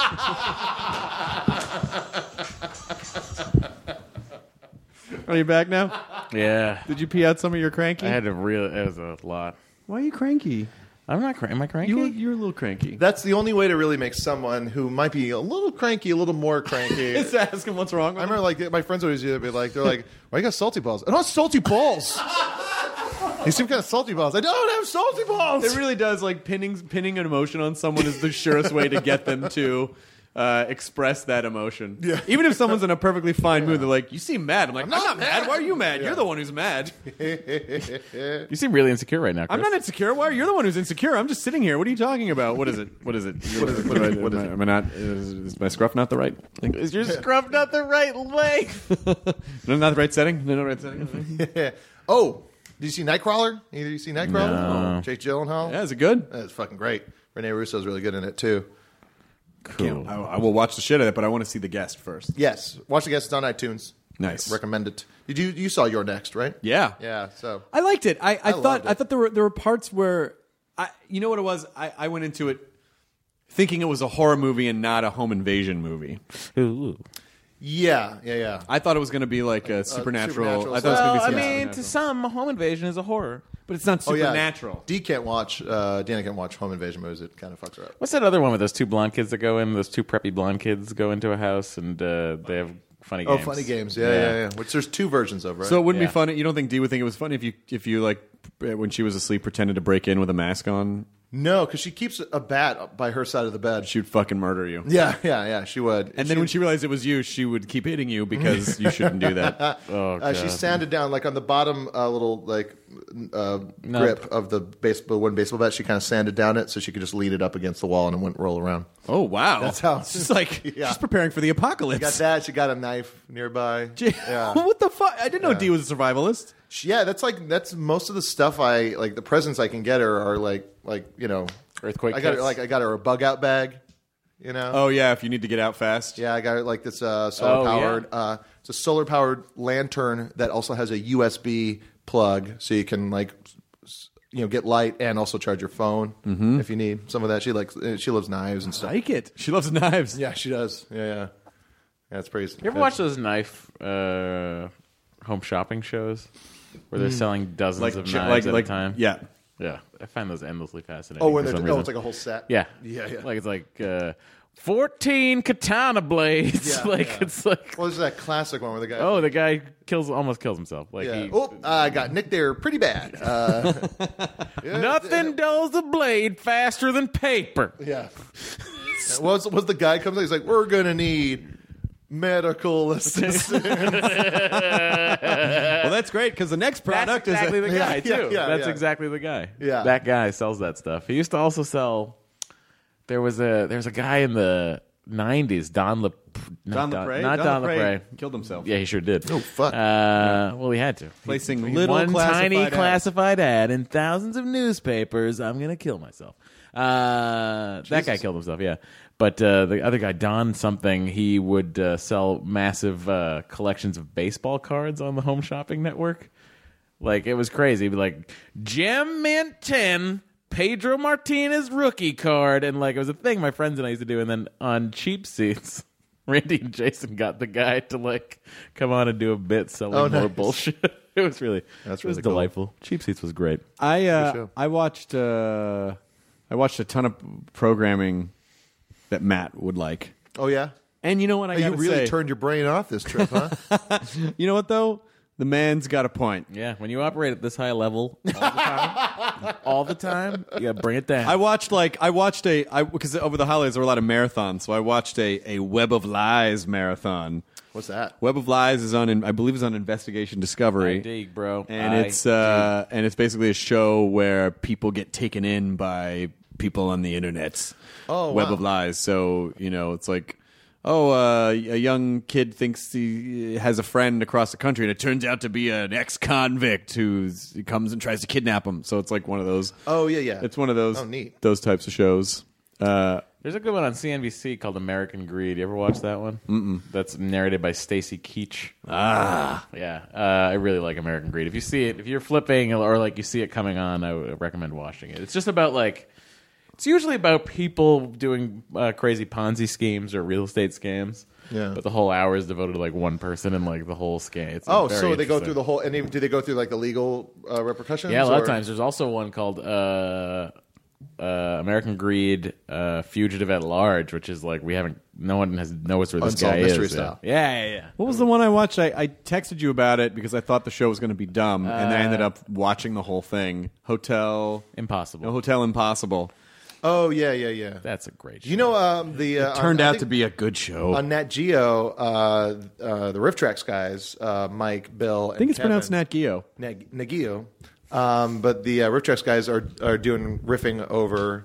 Are you back now? Yeah. Did you pee out some of your cranky? I had to real. It was a lot. Why are you cranky? I'm not cranky. Am I cranky? You, you're a little cranky. That's the only way to really make someone who might be a little cranky, a little more cranky. Is to ask him what's wrong with I remember, like, my friends always used to be like, they're like, why you got salty balls? I don't have salty balls. You seem kind of salty balls. I don't have salty balls. It really does. Like pinning pinning an emotion on someone is the surest way to get them to uh, express that emotion. Yeah. Even if someone's in a perfectly fine mood, they're like, "You seem mad." I'm like, "I'm not, not mad. mad. Why are you mad? Yeah. You're the one who's mad." You seem really insecure right now, Chris. I'm not insecure. Why? You're the one who's insecure. I'm just sitting here. What are you talking about? What is it? What is it? What is it? What is it? What is it? Am I not? Is, is my scruff not the right? thing? Is your scruff not the right length? No, not the right setting. No, no right setting. Oh, did you see Nightcrawler? Either you see Nightcrawler? No. Jake Gyllenhaal? Yeah, is it good? That's fucking great. Rene Russo's really good in it, too. Cool. I, I will watch the shit out of it, but I want to see the guest first. Yes. Watch the guest. It's on iTunes. Nice. Recommend it. Did you you saw Your Next, right? Yeah. Yeah, so. I liked it. I, I, I thought loved it. I thought there were there were parts where I you know what it was? I, I went into it thinking it was a horror movie and not a home invasion movie. Ooh. Yeah, yeah, yeah. I thought it was going to be like a supernatural. supernatural I thought it was Well, going to I be mean, supernatural. to some, home invasion is a horror. but it's not Oh, yeah. supernatural. Dee can't watch, uh, Dana can't watch home invasion movies. It kind of fucks her up. What's that other one with those two blonde kids that go in? Those two preppy blonde kids go into a house and uh, they have funny Oh, games. funny games. Yeah, yeah, yeah, Which there's two versions of, right? So it wouldn't Yeah. be funny. You don't think Dee would think it was funny if you if you like when she was asleep pretended to break in with a mask on? no, because she keeps a bat by her side of the bed. She'd fucking murder you. Yeah, yeah, yeah. She would. And then when she realized it was you, she would keep hitting you because you shouldn't do that. Oh, Uh, she God. sanded down like on the bottom uh, little like uh, No. grip of the baseball one baseball bat. She kind of sanded down it so she could just lean it up against the wall and it wouldn't roll around. Oh wow, That's how- it's just like Yeah. just preparing for the apocalypse. She got that. She got a knife nearby. Yeah, what the fuck? I didn't know Dee was a survivalist. She- yeah. That's like that's most of the stuff I like. The presents I can get her are like like you know Earthquake I got her, kits. like I got her a bug out bag. You know. Oh yeah, if you need to get out fast. Yeah, I got it like this uh, solar powered. yeah. Uh, it's a solar powered lantern that also has a U S B plug, so you can like s- you know get light and also charge your phone if you need some of that. She likes uh, she loves knives and I stuff. like it. She loves knives. Yeah, she does. Yeah, yeah. Yeah, it's pretty. You ever watch those knife uh, home shopping shows where they're selling dozens Like of ch- knives like at like a time? yeah. Yeah, I find those endlessly fascinating. Oh, when for they're some oh, reason. it's like a whole set. Yeah, Yeah, yeah. Like it's like uh, fourteen katana blades. Yeah, like yeah. it's like Well, there's that classic one where the guy. oh, the guy kills almost kills himself. Like yeah. he, Oh, I got nicked there pretty bad. Uh, yeah, nothing dulls a blade faster than paper. Yeah. What's was the guy comes in? He's like, we're gonna need medical assistance. Well, that's great because the next That's product exactly is the guy Yeah, too. yeah, yeah, That's yeah. exactly the guy. Yeah. that guy sells that stuff. He used to also sell. There was a there's a guy in the nineties, Don Le, Don not LePray. not Don, LePray. killed himself. Yeah, he sure did. Oh, fuck. Uh, well, he had to. Placing He- little one classified tiny ads. classified ad in thousands of newspapers. I'm gonna kill myself. Uh, that guy killed himself. Yeah, but uh, the other guy, Don something, he would uh, sell massive uh, collections of baseball cards on the Home Shopping Network. Like it was crazy. He'd be like Gem Mint ten. Pedro Martinez rookie card, and like it was a thing my friends and I used to do. And then on Cheap Seats, Randy and Jason got the guy to like come on and do a bit selling Oh, more nice. bullshit. It was really That's it was really cool. delightful. Cheap Seats was great. I uh, show. I watched uh, I watched a ton of programming that Matt would like, Oh yeah. and you know what I You gotta really say? turned your brain off this trip, huh? You know what though? The man's got a point. Yeah, when you operate at this high level all the time, all the time, you gotta bring it down. I watched like I watched a I because over the holidays there were a lot of marathons, so I watched a, a Web of Lies marathon. What's that? Web of Lies is on I believe is on Investigation Discovery. I dig, bro. and I it's uh, and it's basically a show where people get taken in by people on the internet. Oh, Web wow. of Lies. So you know, it's like oh, uh, a young kid thinks he has a friend across the country, and it turns out to be an ex-convict who comes and tries to kidnap him. So it's like one of those. Oh yeah, yeah. It's one of those. Oh, neat. Those types of shows. Uh, There's a good one on C N B C called American Greed. You ever watch that one? Mm-mm. That's narrated by Stacy Keach. ah, Yeah, uh, I really like American Greed. If you see it, if you're flipping or like you see it coming on, I would recommend watching it. It's just about like, it's usually about people doing uh, crazy Ponzi schemes or real estate scams. Yeah. But the whole hour is devoted to like one person and like the whole scam. It's Oh, very so they go interesting. through the whole. And they, do they go through like the legal uh, repercussions? Yeah, a lot or? of times. There's also one called uh, uh, American Greed, uh, Fugitive at Large, which is like we haven't. No one has knows where this Unsolved guy mystery is. style. Yeah, yeah, yeah. what was the one I watched? I, I texted you about it because I thought the show was going to be dumb, and I ended up watching the whole thing. Hotel Impossible. No, Hotel Impossible. Oh yeah, yeah, yeah. That's a great show. You know, um, the uh, Turned on, I out think to be a good show. on Nat Geo. Uh, uh, the Riff Tracks guys, uh, Mike, Bill, and I think it's Kevin, pronounced Nat Geo. Nat, Nat Geo. Um, but the uh, Riff Tracks guys are are doing riffing over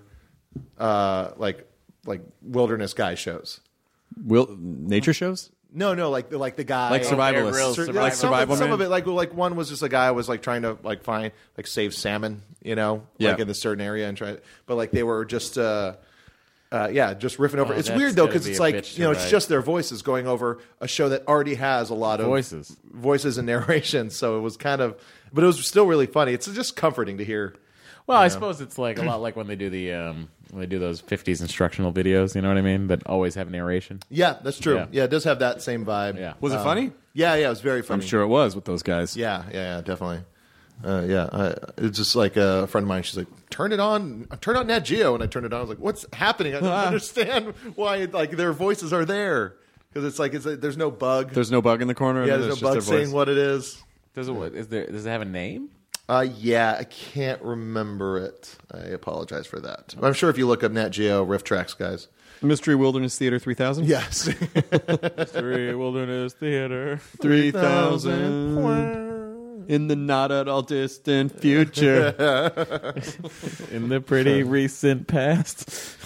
uh, like like wilderness guy shows. Will nature shows? No, no, like the like the guy Like survivalists. Grylls, Sur- Survival. like some, Survival of, some Man? of it, like like one was just a guy was like trying to like find like save salmon, you know, Yeah. like in this certain area and try. But like they were just, uh, uh, yeah, just riffing over. Oh, it's that's weird though gotta because be it's a like bitch to you know it's write. just their voices going over a show that already has a lot of Voices. voices and narration. So it was kind of, but it was still really funny. It's just comforting to hear. Well, I suppose it's like a lot like when they do the um, when they do those fifties instructional videos. You know what I mean? That always have narration. Yeah, that's true. Yeah. Yeah, it does have that same vibe. Yeah. Was it Um, funny? Yeah, yeah, it was very funny. I'm sure it was with those guys. Yeah, yeah, yeah, definitely. Uh, yeah, I, it's just like a friend of mine. She's like, "Turn it on, turn on Nat Geo," and I turned it on. I was like, "What's happening? I don't understand why like their voices are there because it's like it's like, there's no bug. There's no bug in the corner. yeah, and there's it's no just bug their voice. saying what it is. Does it? Is there? Does it have a name? Uh, yeah, I can't remember it. I apologize for that. I'm sure if you look up Nat Geo Riff Tracks, guys. Mystery Wilderness Theater three thousand. Yes. Three Wilderness Theater. three thousand in the not at all distant future. In the pretty recent past.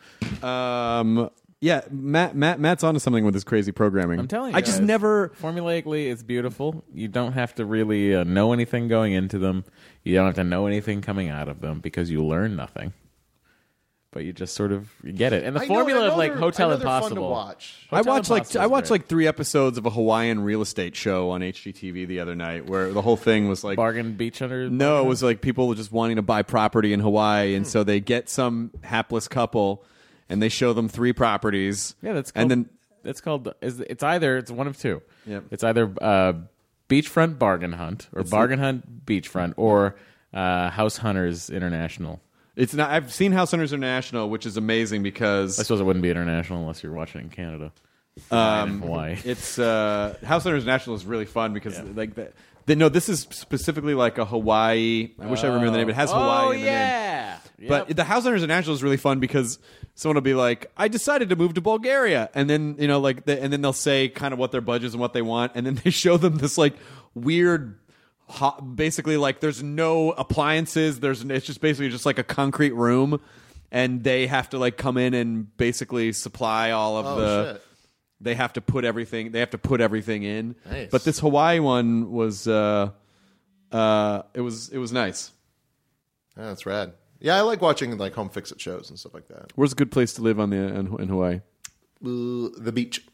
um, yeah, Matt, Matt, Matt's onto something with his crazy programming. I'm telling you, I just guys. never. Formulaically, it's beautiful. You don't have to really uh, know anything going into them. You don't have to know anything coming out of them because you learn nothing. But you just sort of you get it. And the I know- formula I know of like they're- Hotel I know they're fun to Impossible. watch. I Hotel watched like Impossible I is watched great. like three episodes of a Hawaiian real estate show on H G T V the other night, where the whole thing was like Bargain Beach Under. No, it was like people just wanting to buy property in Hawaii, and so they get some hapless couple, and they show them three properties. Yeah, that's called, and then that's called. Is it's either it's one of two. Yep. It's either uh, beachfront bargain hunt or bargain hunt beachfront or uh, House Hunters International. it's not. I've seen House Hunters International, which is amazing because I suppose it wouldn't be international unless you're watching it in Canada. Um, in Hawaii. It's uh, House Hunters International is really fun because like the, the, no, this is specifically like a Hawaii. I wish I remember the name. It has Hawaii Oh in the name. yeah. But Yep. the House Hunters International is really fun because someone will be like, "I decided to move to Bulgaria," and then you know, like, the, and then they'll say kind of what their budget is and what they want, and then they show them this like weird, hot, basically like there's no appliances. There's it's just basically just like a concrete room, and they have to like come in and basically supply all of Oh, the. shit. They have to put everything. They have to put everything in. Nice. But this Hawaii one was, uh, uh, it was it was nice. Yeah, that's rad. Yeah, I like watching like home fix-it shows and stuff like that. Where's a good place to live on the in, in Hawaii? Uh, the beach.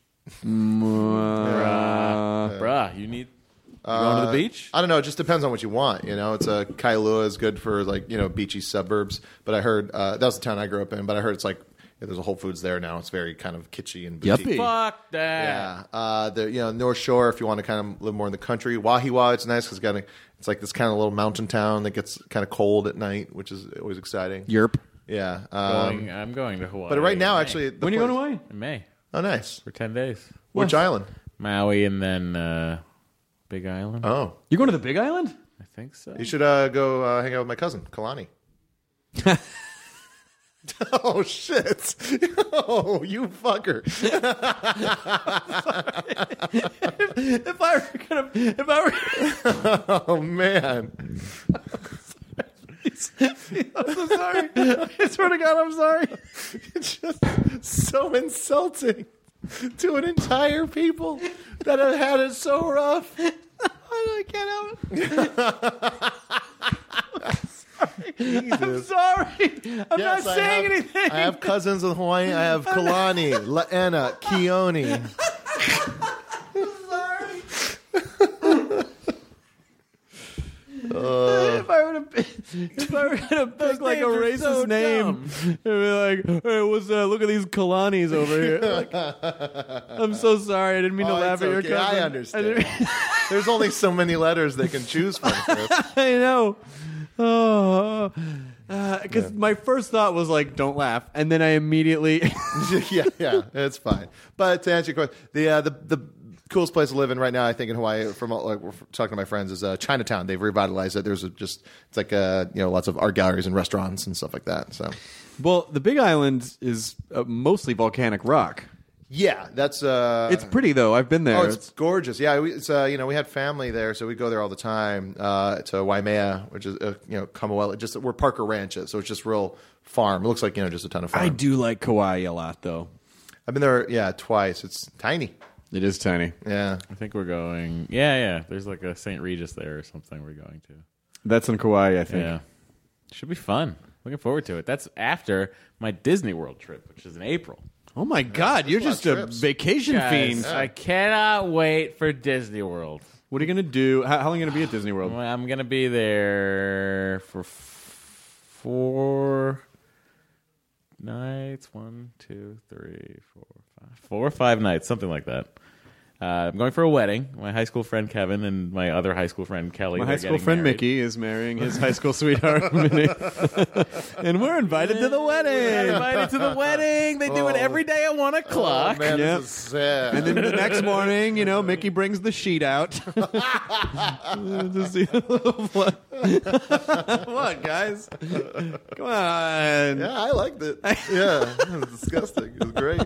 Bruh, bruh, you need you going to the beach? I don't know. It just depends on what you want. You know, it's a Kailua is good for like you know beachy suburbs. But I heard uh, that was the town I grew up in. But I heard it's like yeah, there's a Whole Foods there now. It's very kind of kitschy and boutique. Yuppie. Fuck that. Yeah, uh, the you know North Shore if you want to kind of live more in the country. Wahiwa, it's nice because it's got a, it's like this kind of little mountain town that gets kind of cold at night, which is always exciting. Yerp. Yeah, um, Going, I'm going to Hawaii. but right now in May. actually, the When are you going to place- Hawaii? in May Oh, nice. for ten days. Which island? Maui and then uh, Big Island. Oh, You're going to the Big Island? I think so. you should uh, go uh, hang out with my cousin Kalani. Oh shit! Oh, you fucker! If I were gonna, if I were, Oh man! I'm so sorry. I swear to God, I'm sorry. It's just so insulting. to an entire people that have had it so rough. I can't help it. Jesus. I'm sorry. I'm Yes, not I saying have, anything. I have cousins in Hawaii. I have Kalani, Laena, Keone. if I were to, if I were to pick like a names are racist so name, dumb. it'd be like, "Hey, what's that? Look at these Kalanis over here." Like, I'm so sorry. I didn't mean to Oh, laugh it's at your okay. cousin. I I, understand. didn't- There's only so many letters they can choose from. Chris. I know. Oh, because uh, my first thought was like, "Don't laugh," and then I immediately. yeah, yeah, it's fine. But to answer your question, the uh, the the coolest place to live in right now, I think in Hawaii, from like we're talking to my friends, is uh, Chinatown. They've revitalized it. There's a, just it's like uh, you know lots of art galleries and restaurants and stuff like that. So, well, the Big Island is uh, mostly volcanic rock. yeah, that's uh, It's pretty though. I've been there. Oh, it's gorgeous. Yeah, we, it's uh, you know we had family there, so we go there all the time uh, to Waimea, which is uh, you know Kamoela. Just where Parker Ranch is, so it's just real farm. It looks like you know just a ton of farm. I do like Kauai a lot though. I've been there, yeah, twice. It's tiny. It is tiny. Yeah, I think we're going. Yeah, yeah. There's like a Saint Regis there or something we're going to. That's in Kauai, I think. Yeah. Should be fun. Looking forward to it. That's after my Disney World trip, which is in April. Oh my God, you're a lot just of a trips. vacation Guys, fiend. I cannot wait for Disney World. What are you gonna do? How, how long are you gonna be at Disney World? I'm going to be there for f- four nights. One, two, three, four, five. Four or five nights, something like that. Uh, I'm going for a wedding. My high school friend Kevin and my other high school friend Kelly. My they're high school getting friend married. Mickey is marrying his high school sweetheart Minnie, and we're invited to the We're wedding. invited to the wedding. They do it every day at one o'clock. Oh, man, Yep. this is sad. And then the next morning, you know, Mickey brings the sheet out. To see a little flood. What, guys? Come on. yeah, I liked it. Yeah, it was disgusting. It was great.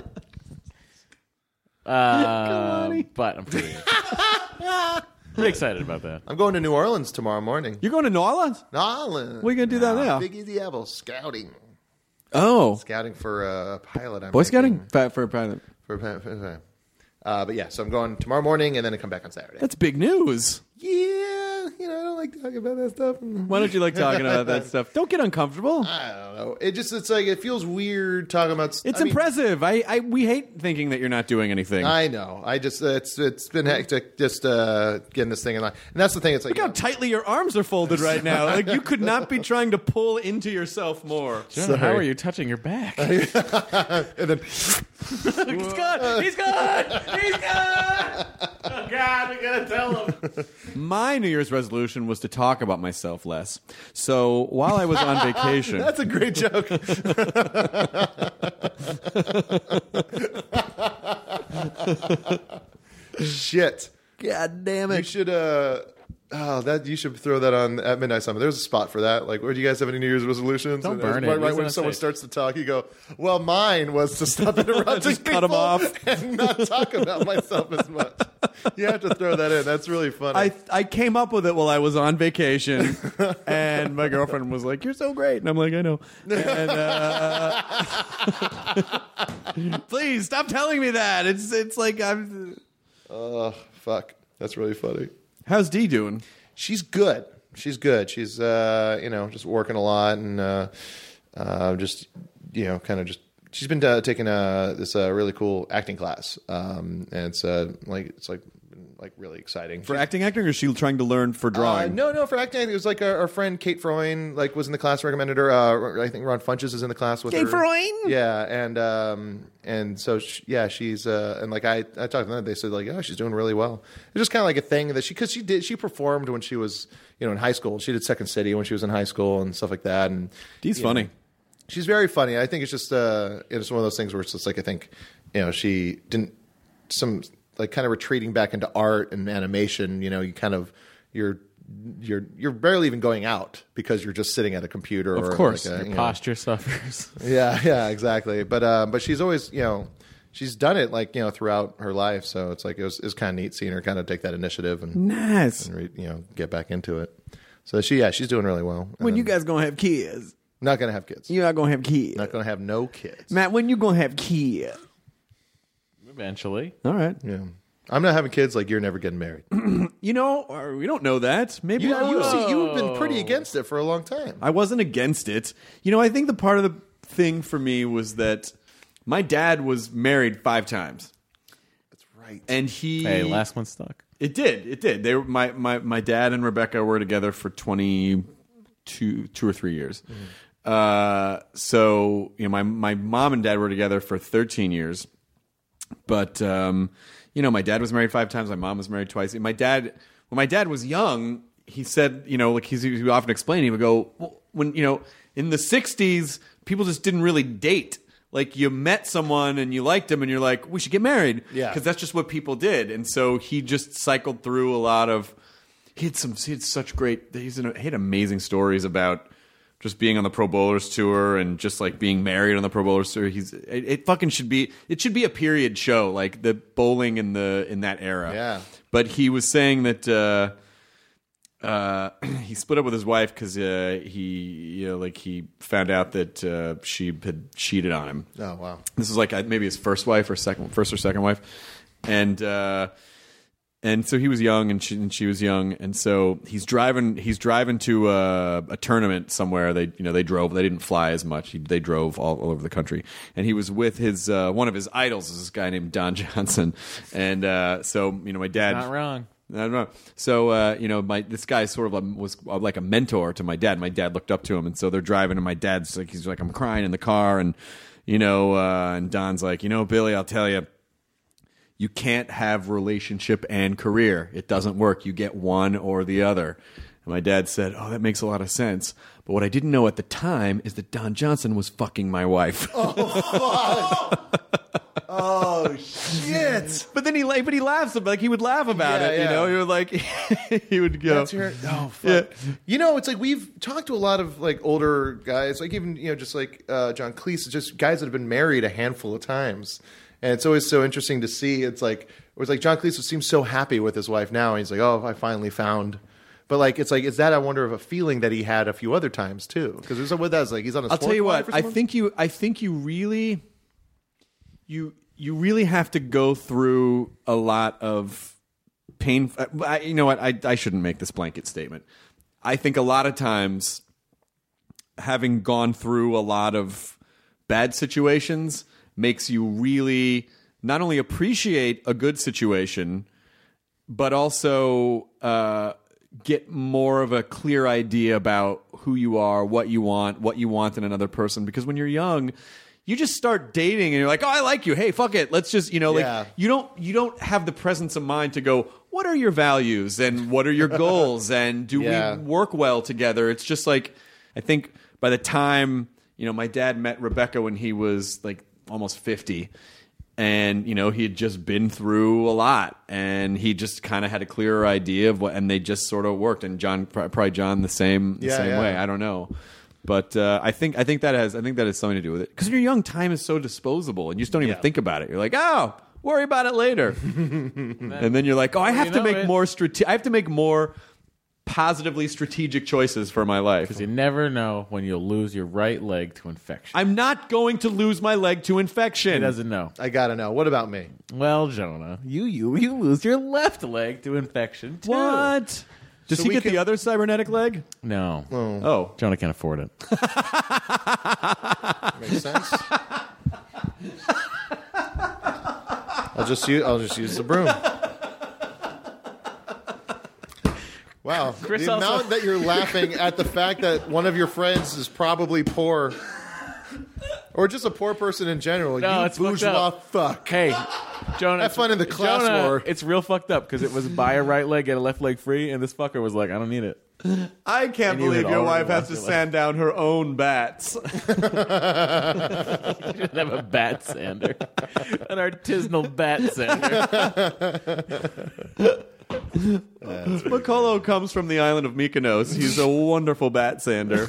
Uh, but I'm pretty, pretty excited about that. I'm going to New Orleans tomorrow morning. You're going to New Orleans? New Orleans. What are you gonna do down there? Big Easy Apple scouting. Oh. Scouting for a pilot. I'm Boy making. Scouting? Fat for a pilot. For a pi- for a pilot. Uh, but yeah, so I'm going tomorrow morning and then I come back on Saturday. That's big news. yeah, you know, I don't like talking about that stuff. Why don't you like talking about that stuff? Don't get uncomfortable. I don't know. It just, it's like, it feels weird talking about It's I mean, impressive. I, I we hate thinking that you're not doing anything. I know. I just, uh, it's it's been hectic just uh, getting this thing in line. And that's the thing. It's like, Look how tightly your arms are folded right now. Like you could not be trying to pull into yourself more. John, how are you touching your back? and then, He's gone. He's gone. He's gone. Oh God, we gotta tell him. My New Year's resolution was to talk about myself less. So while I was on vacation, that's a great joke. Shit. God damn You it. should, uh, oh, that you should throw that on at Midnight Summit. There's a spot for that. Like, where do you guys have any New Year's resolutions? Don't And burn right, it. Right Use it when on someone tape. starts to talk, you go, well, mine was to stop interrupting Just people cut 'em off. and not talk about myself as much. You have to throw that in. That's really funny. I I came up with it while I was on vacation, and my girlfriend was like, "You're so great," and I'm like, "I know." And, uh, please stop telling me that. It's it's like I'm. Oh, fuck. That's really funny. How's Dee doing? She's good. She's good. She's, uh, you know, just working a lot and uh, uh, just, you know, kind of just. She's been uh, taking uh, this uh, really cool acting class, um, and it's uh, like it's like like really exciting For acting, acting, or is she trying to learn for Uh, drawing? no, no, for acting, it was like our, our friend Kate Freund, like was in the class, recommended her. Uh, I think Ron Funches is in the class with Kate her. Freund? Yeah, and um, and so she, yeah, she's uh, and like I, I talked to them, they said like, oh, she's doing really well. It's just kind of like a thing that she because she did she performed when she was you know in high school. She did Second City when she was in high school and stuff like that. And Dee's you know, funny. she's very funny. I think it's just uh, it's one of those things where it's just like I think you know she didn't some like kind of retreating back into art and animation. You know, you kind of you're you're you're barely even going out because you're just sitting at a computer. Of or course, like a, your you know- posture suffers. Yeah, yeah, exactly. But uh, but she's always you know she's done it like you know throughout her life. So it's like it was, it was kind of neat seeing her kind of take that initiative and, Nice. and re, you know get back into it. So she yeah she's doing really well. When And you guys gonna have kids? not gonna have kids. You're not gonna have kids. Not gonna have no kids. Matt, when you gonna have kids? Eventually. All right. Yeah. I'm not having kids like you're never getting married. You know, or we don't know that. Maybe You, I you will. see, you've been pretty against it for a long time. I wasn't against it. You know, I think the part of the thing for me was that my dad was married five times. That's right. And he... Hey, last one stuck. It did. It did. They were, my, my, my dad and Rebecca were together for twenty-two two or three years. Mm-hmm. Uh, so, you know, my, my mom and dad were together for thirteen years. But, um, you know, my dad was married five times. My mom was married twice. And my dad, when my dad was young, he said, you know, like he's, he would often explain, he would go, well, when, you know, in the sixties, people just didn't really date. Like, you met someone and you liked him and you're like, we should get married. Yeah. Because that's just what people did. And so he just cycled through a lot of, he had some, he had such great, he's in, he had amazing stories about just being on the Pro Bowlers tour and just like being married on the Pro Bowlers tour. He's, it, it fucking should be, it should be a period show, like the bowling in the, in that era. Yeah. But he was saying that, uh, Uh, he split up with his wife because uh, he, you know, like he found out that uh, she had cheated on him. Oh wow! This was like maybe his first wife or second, first or second wife, and uh, and so he was young and she and she was young, and so he's driving. He's driving to a, a tournament somewhere. They, you know, they drove. They didn't fly as much. He, they drove all, all over the country, and he was with his uh, one of his idols is this guy named Don Johnson, and uh, so you know, my dad. Not wrong. I don't know. So, uh, you know, my this guy sort of um, was uh, like a mentor to my dad. My dad looked up to him, and so they're driving, and my dad's like, he's like, I'm crying in the car, and you know, uh, and Don's like, you know, Billy, I'll tell you, you can't have relationship and career. It doesn't work. You get one or the other. And my dad said, oh, that makes a lot of sense. But what I didn't know at the time is that Don Johnson was fucking my wife. Oh, oh shit! But then he like, but he laughs like he would laugh about Yeah, it. yeah. You know, he would like he would go. That's your, oh fuck! Yeah. You know, it's like we've talked to a lot of like older guys, like even you know, just like uh, John Cleese, just guys that have been married a handful of times, and it's always so interesting to see. It's like it was like John Cleese seems so happy with his wife now, and he's like, oh, I finally found. But like, it's like, is that I wonder of a feeling that he had a few other times too? Because there's what that's like. He's on his. I'll tell you fourth what. wife or I something? think you. I think you really. You you really have to go through a lot of pain. I, you know what? I I shouldn't make this blanket statement. I think a lot of times, having gone through a lot of bad situations makes you really not only appreciate a good situation, but also uh, get more of a clear idea about who you are, what you want, what you want in another person. Because when you're young, you just start dating and you're like, oh, I like you. Hey, fuck it. Let's just, you know, Yeah. like you don't you don't have the presence of mind to go, what are your values and what are your goals and do Yeah. we work well together? It's just like, I think by the time, you know, my dad met Rebecca when he was like almost fifty. And, you know, he had just been through a lot and he just kind of had a clearer idea of what, and they just sort of worked. And John, probably John the same, the Yeah, same yeah. way. I don't know. But uh, I think I think that has I think that has something to do with it. Because when you're young, time is so disposable, and you just don't even Yeah. think about it. You're like, oh, worry about it later, and then you're like, oh, I have you to know make it. more strate- I have to make more positively strategic choices for my life. Because you never know when you'll lose your right leg to infection. I'm not going to lose my leg to infection. He doesn't know. I gotta know. What about me? Well, Jonah, you you you lose your left leg to infection too. What? Does So he we get can- the other cybernetic leg? No. Oh, Jonah can't afford it. Makes sense. I'll just use. I'll just use the broom. Wow, Chris the also- amount that you're laughing at the fact that one of your friends is probably poor, or just a poor person in general. No, you it's fucked bourgeois up. fuck. Hey, Jonah. Have fun in the class Jonah, war. It's real fucked up because it was buy a right leg, get a left leg free, and this fucker was like, I don't need it. I can't And you believe had your already wife has lost to your leg. sand down her own bats. You should have a bat sander, an artisanal bat sander. Makolo comes from the island of Mykonos. He's a wonderful bat sander.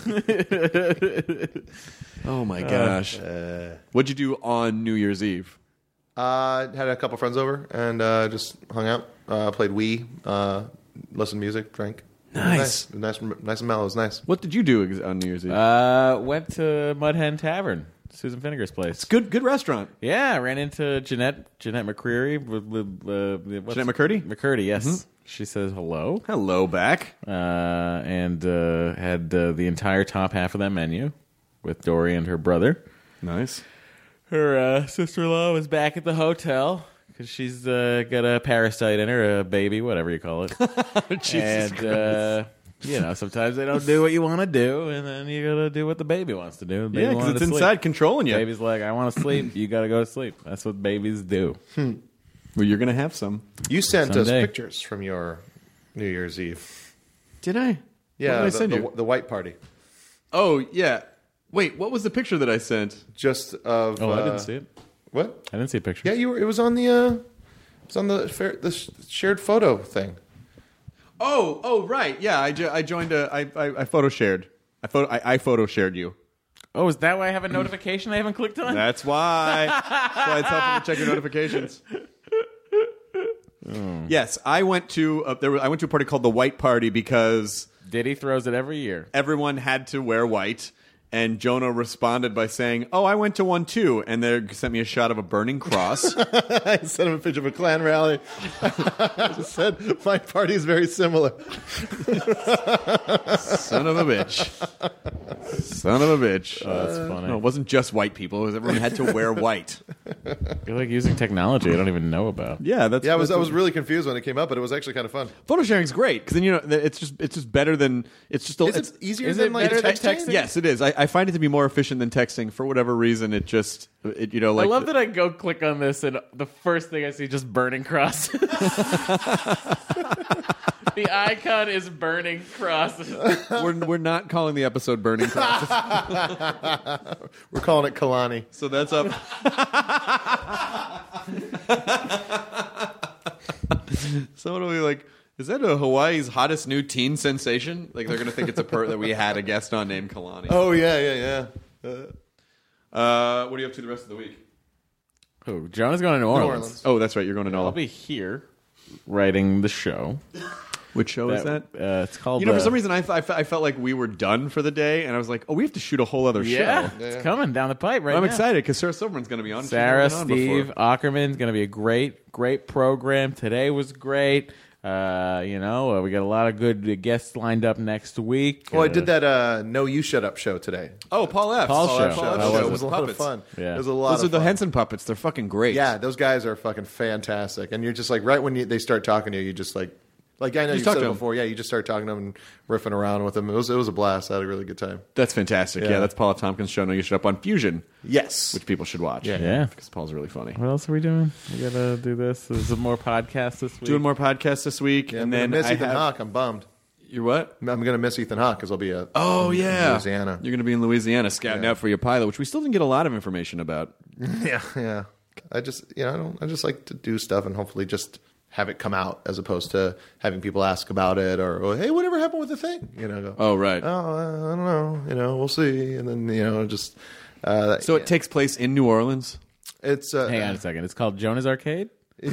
Oh my gosh! What'd you do on New Year's Eve? Uh, had a couple friends over and uh, just hung out. Uh, played Wii. Uh, listened to music. Drank. Nice. It was nice, nice, nice and mellow. It was nice. What did you do ex- on New Year's Eve? Uh, went to Mud Hen Tavern. Susan Finnegar's place. It's good, good restaurant. Yeah, I ran into Jeanette Jeanette McCreary. With, with, uh, what's- Jeanette McCurdy? McCurdy, yes. She says hello. Hello, back. Uh, and uh, had uh, the entire top half of that menu with Dory and her brother. Nice. Her uh, sister-in-law was back at the hotel because she's uh, got a parasite in her, a baby, whatever you call it. Jesus and, uh, you know, sometimes they don't do what you want to do, and then you got to do what the baby wants to do. The baby Yeah, because wanted it's to sleep. inside controlling you. Baby's like, I want to sleep. You got to go to sleep. That's what babies do. Well, you're going to have some. You sent Someday. us pictures from your New Year's Eve. Did I? Yeah, What did I the, send the, you? the white party. Oh, yeah. Wait, what was the picture that I sent? Just of. Oh, uh, I didn't see it. What? I didn't see a picture. Yeah, you were. It was on the. Uh, it was on the fair, the sh- shared photo thing. Oh, oh, right. Yeah, I, jo- I joined a. I, I, I photo shared. I photo. I, I photo shared you. Oh, is that why I have a notification I haven't clicked on? That's why. That's why it's helpful to check your notifications. Yes, I went to. Uh, there. Was, I went to a party called the White Party because Diddy throws it every year. everyone had to wear white. And Jonah responded by saying, "Oh, I went to one too," and they sent me a shot of a burning cross. I sent him a picture of a Klan rally. I just said my party is very similar. Son of a bitch! Son of a bitch! Oh, that's funny. No, it wasn't just white people. It was everyone had to wear white. You're like using technology I don't even know about. Yeah, that's Yeah, I was that's I was really confused when it came up, but it was actually kind of fun. photo sharing's great because then you know it's just it's just better than it's just a, Is it's, it easier is than it like better than texting? texting? Yes, it is. I, I find it to be more efficient than texting for whatever reason. It just it, you know like I love that I go click on this and the first thing I see just burning crosses. The icon is burning crosses. we're we're not calling the episode burning crosses. We're calling it Kalani. So that's up. Someone will be like, "Is that a Hawaii's hottest new teen sensation?" Like they're gonna think it's a per that we had a guest on named Kalani. Oh yeah, yeah, yeah. Uh, Uh, what are you up to the rest of the week? Who? Jonah's going to New Orleans. Orleans. Oh, that's right. You're going to I'll NOLA. be here writing the show. Which show is that? Uh, it's called. You know, for uh, some reason, I, I, I felt like we were done for the day, and I was like, "Oh, we have to shoot a whole other Yeah, show." it's coming down the pipe right I'm now. excited because Sarah Silverman's going to be on. She's Sarah, never been on Steve, before. Ackerman's going to be a great, great program. Today was great. Uh, you know, uh, we got a lot of good guests lined up next week. well, I Uh, did that uh, No You Shut Up show today. Oh, Paul F. Paul's Paul show. F. Paul F. How show was It was a lot of Puppets. fun. Yeah. It was a lot Those of are the fun. Henson puppets. They're fucking great. Yeah, those guys are fucking fantastic. And you're just like, right when you, they start talking to you, you just like, like I know You you've talk said to it them. before. Yeah, you just start talking to them and riffing around with them. It was it was a blast. I had a really good time. That's fantastic. Yeah, Yeah. that's Paul F. Tompkins' show. No, you should up on Fusion, Yes. which people should watch. Yeah. Yeah. because Paul's really funny. What else are we doing? We got to do this. There's some more podcasts this week. Doing more podcasts this week, Yeah, and I'm then gonna miss I Ethan have, Hawke. I'm bummed. You're what? I'm gonna miss Ethan Hawke because I'll be a Oh yeah, Louisiana. You're going to be in Louisiana scouting Yeah. out for your pilot, which we still didn't get a lot of information about. yeah, yeah. I just you know I don't I just like to do stuff and hopefully just have it come out as opposed to having people ask about it or, or hey, whatever happened with the thing? You know, go, Oh right. oh, uh, I don't know. You know, we'll see. And then you know, just uh, so it takes place in New Orleans. it's uh, Hang on a second. It's called Jonah's Arcade?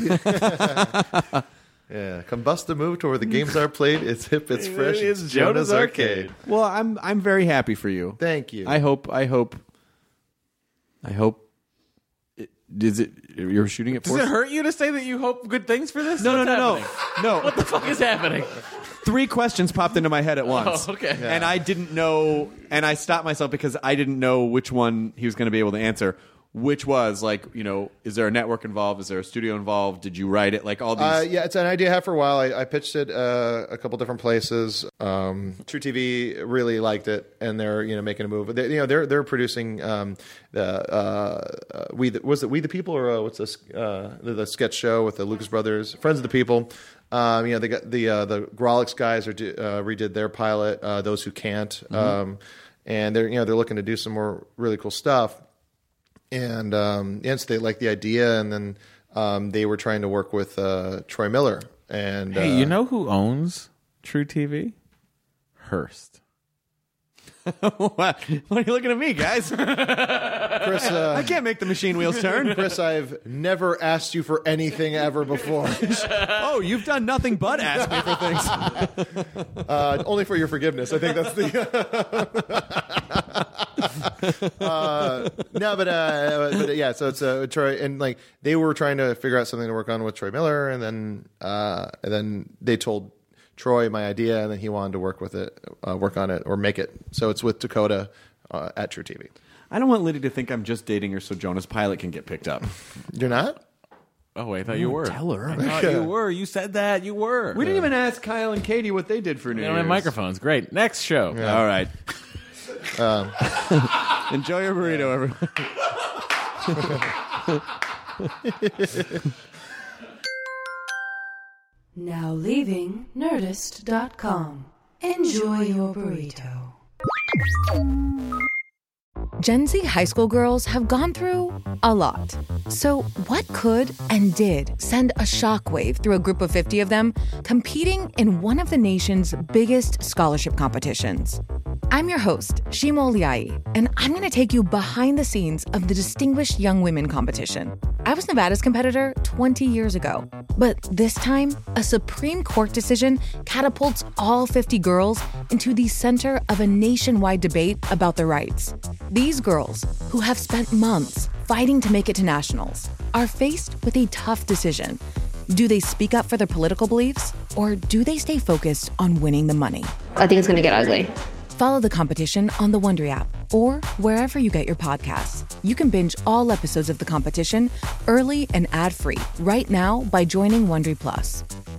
yeah. Come bust a move to where the games are played. It's hip. It's fresh. It's It's Jonah's Jonah's Arcade. Arcade. Well, I'm I'm very happy for you. Thank you. I hope I hope I hope. It, is it you're shooting it? Does for it hurt you to say that you hope good things for this? No, no, What's no, no, happening? no. What the fuck is happening? Three questions popped into my head at once. Oh, okay. And I didn't know, and I stopped myself because I didn't know which one he was going to be able to answer. Which was like, you know, is there a network involved? Is there a studio involved? Did you write it? Like all these. Uh, yeah, it's an idea I had for a while. I, I pitched it uh, a couple different places. Um, True T V really liked it, and they're you know making a move. They, you know, they're they're producing um, the uh, uh, we the, was it We the People or uh, what's this uh, the, the sketch show with the Lucas Brothers, Friends of the People. Um, you know, they got the uh, the Grolix guys are do, uh, redid their pilot. Uh, Those Who Can't, Mm-hmm. um, and they're you know they're looking to do some more really cool stuff. And um, and so they liked the idea, and then um, they were trying to work with uh, Troy Miller. And Hey, uh, you know who owns True T V? Hearst. what? What are you looking at me, guys? Chris, uh, I can't make the machine wheels turn. Chris, I've never asked you for anything ever before. Oh, you've done nothing but ask me for things. Uh, only for your forgiveness. I think that's the. uh, no, but, uh, but yeah, so it's uh, Troy, and like they were trying to figure out something to work on with Troy Miller, and then uh, and then they told Troy my idea, and then he wanted to work with it, uh, work on it, or make it. So it's with Dakota uh, at True T V. I don't want Liddy to think I'm just dating her so Jonah's Pilot can get picked up. You're not? Oh, wait, I thought you were. Tell her. I thought you were. You said that. You were. We didn't even ask Kyle and Katie what they did for New They Year's. don't have microphones. Great. Next show. Yeah. All right. Um, Enjoy your burrito, everyone. Now leaving Nerdist dot com. Enjoy your burrito. Gen Z high school girls have gone through a lot. So what could and did send a shockwave through a group of fifty of them competing in one of the nation's biggest scholarship competitions? I'm your host, Shima Oliai, and I'm going to take you behind the scenes of the Distinguished Young Women competition. I was Nevada's competitor twenty years ago, but this time, a Supreme Court decision catapults all fifty girls into the center of a nationwide debate about their rights. These girls, who have spent months fighting to make it to nationals, are faced with a tough decision. Do they speak up for their political beliefs, or do they stay focused on winning the money? I think it's going to get ugly. Follow the competition on the Wondery app or wherever you get your podcasts. You can binge all episodes of the competition early and ad-free right now by joining Wondery Plus.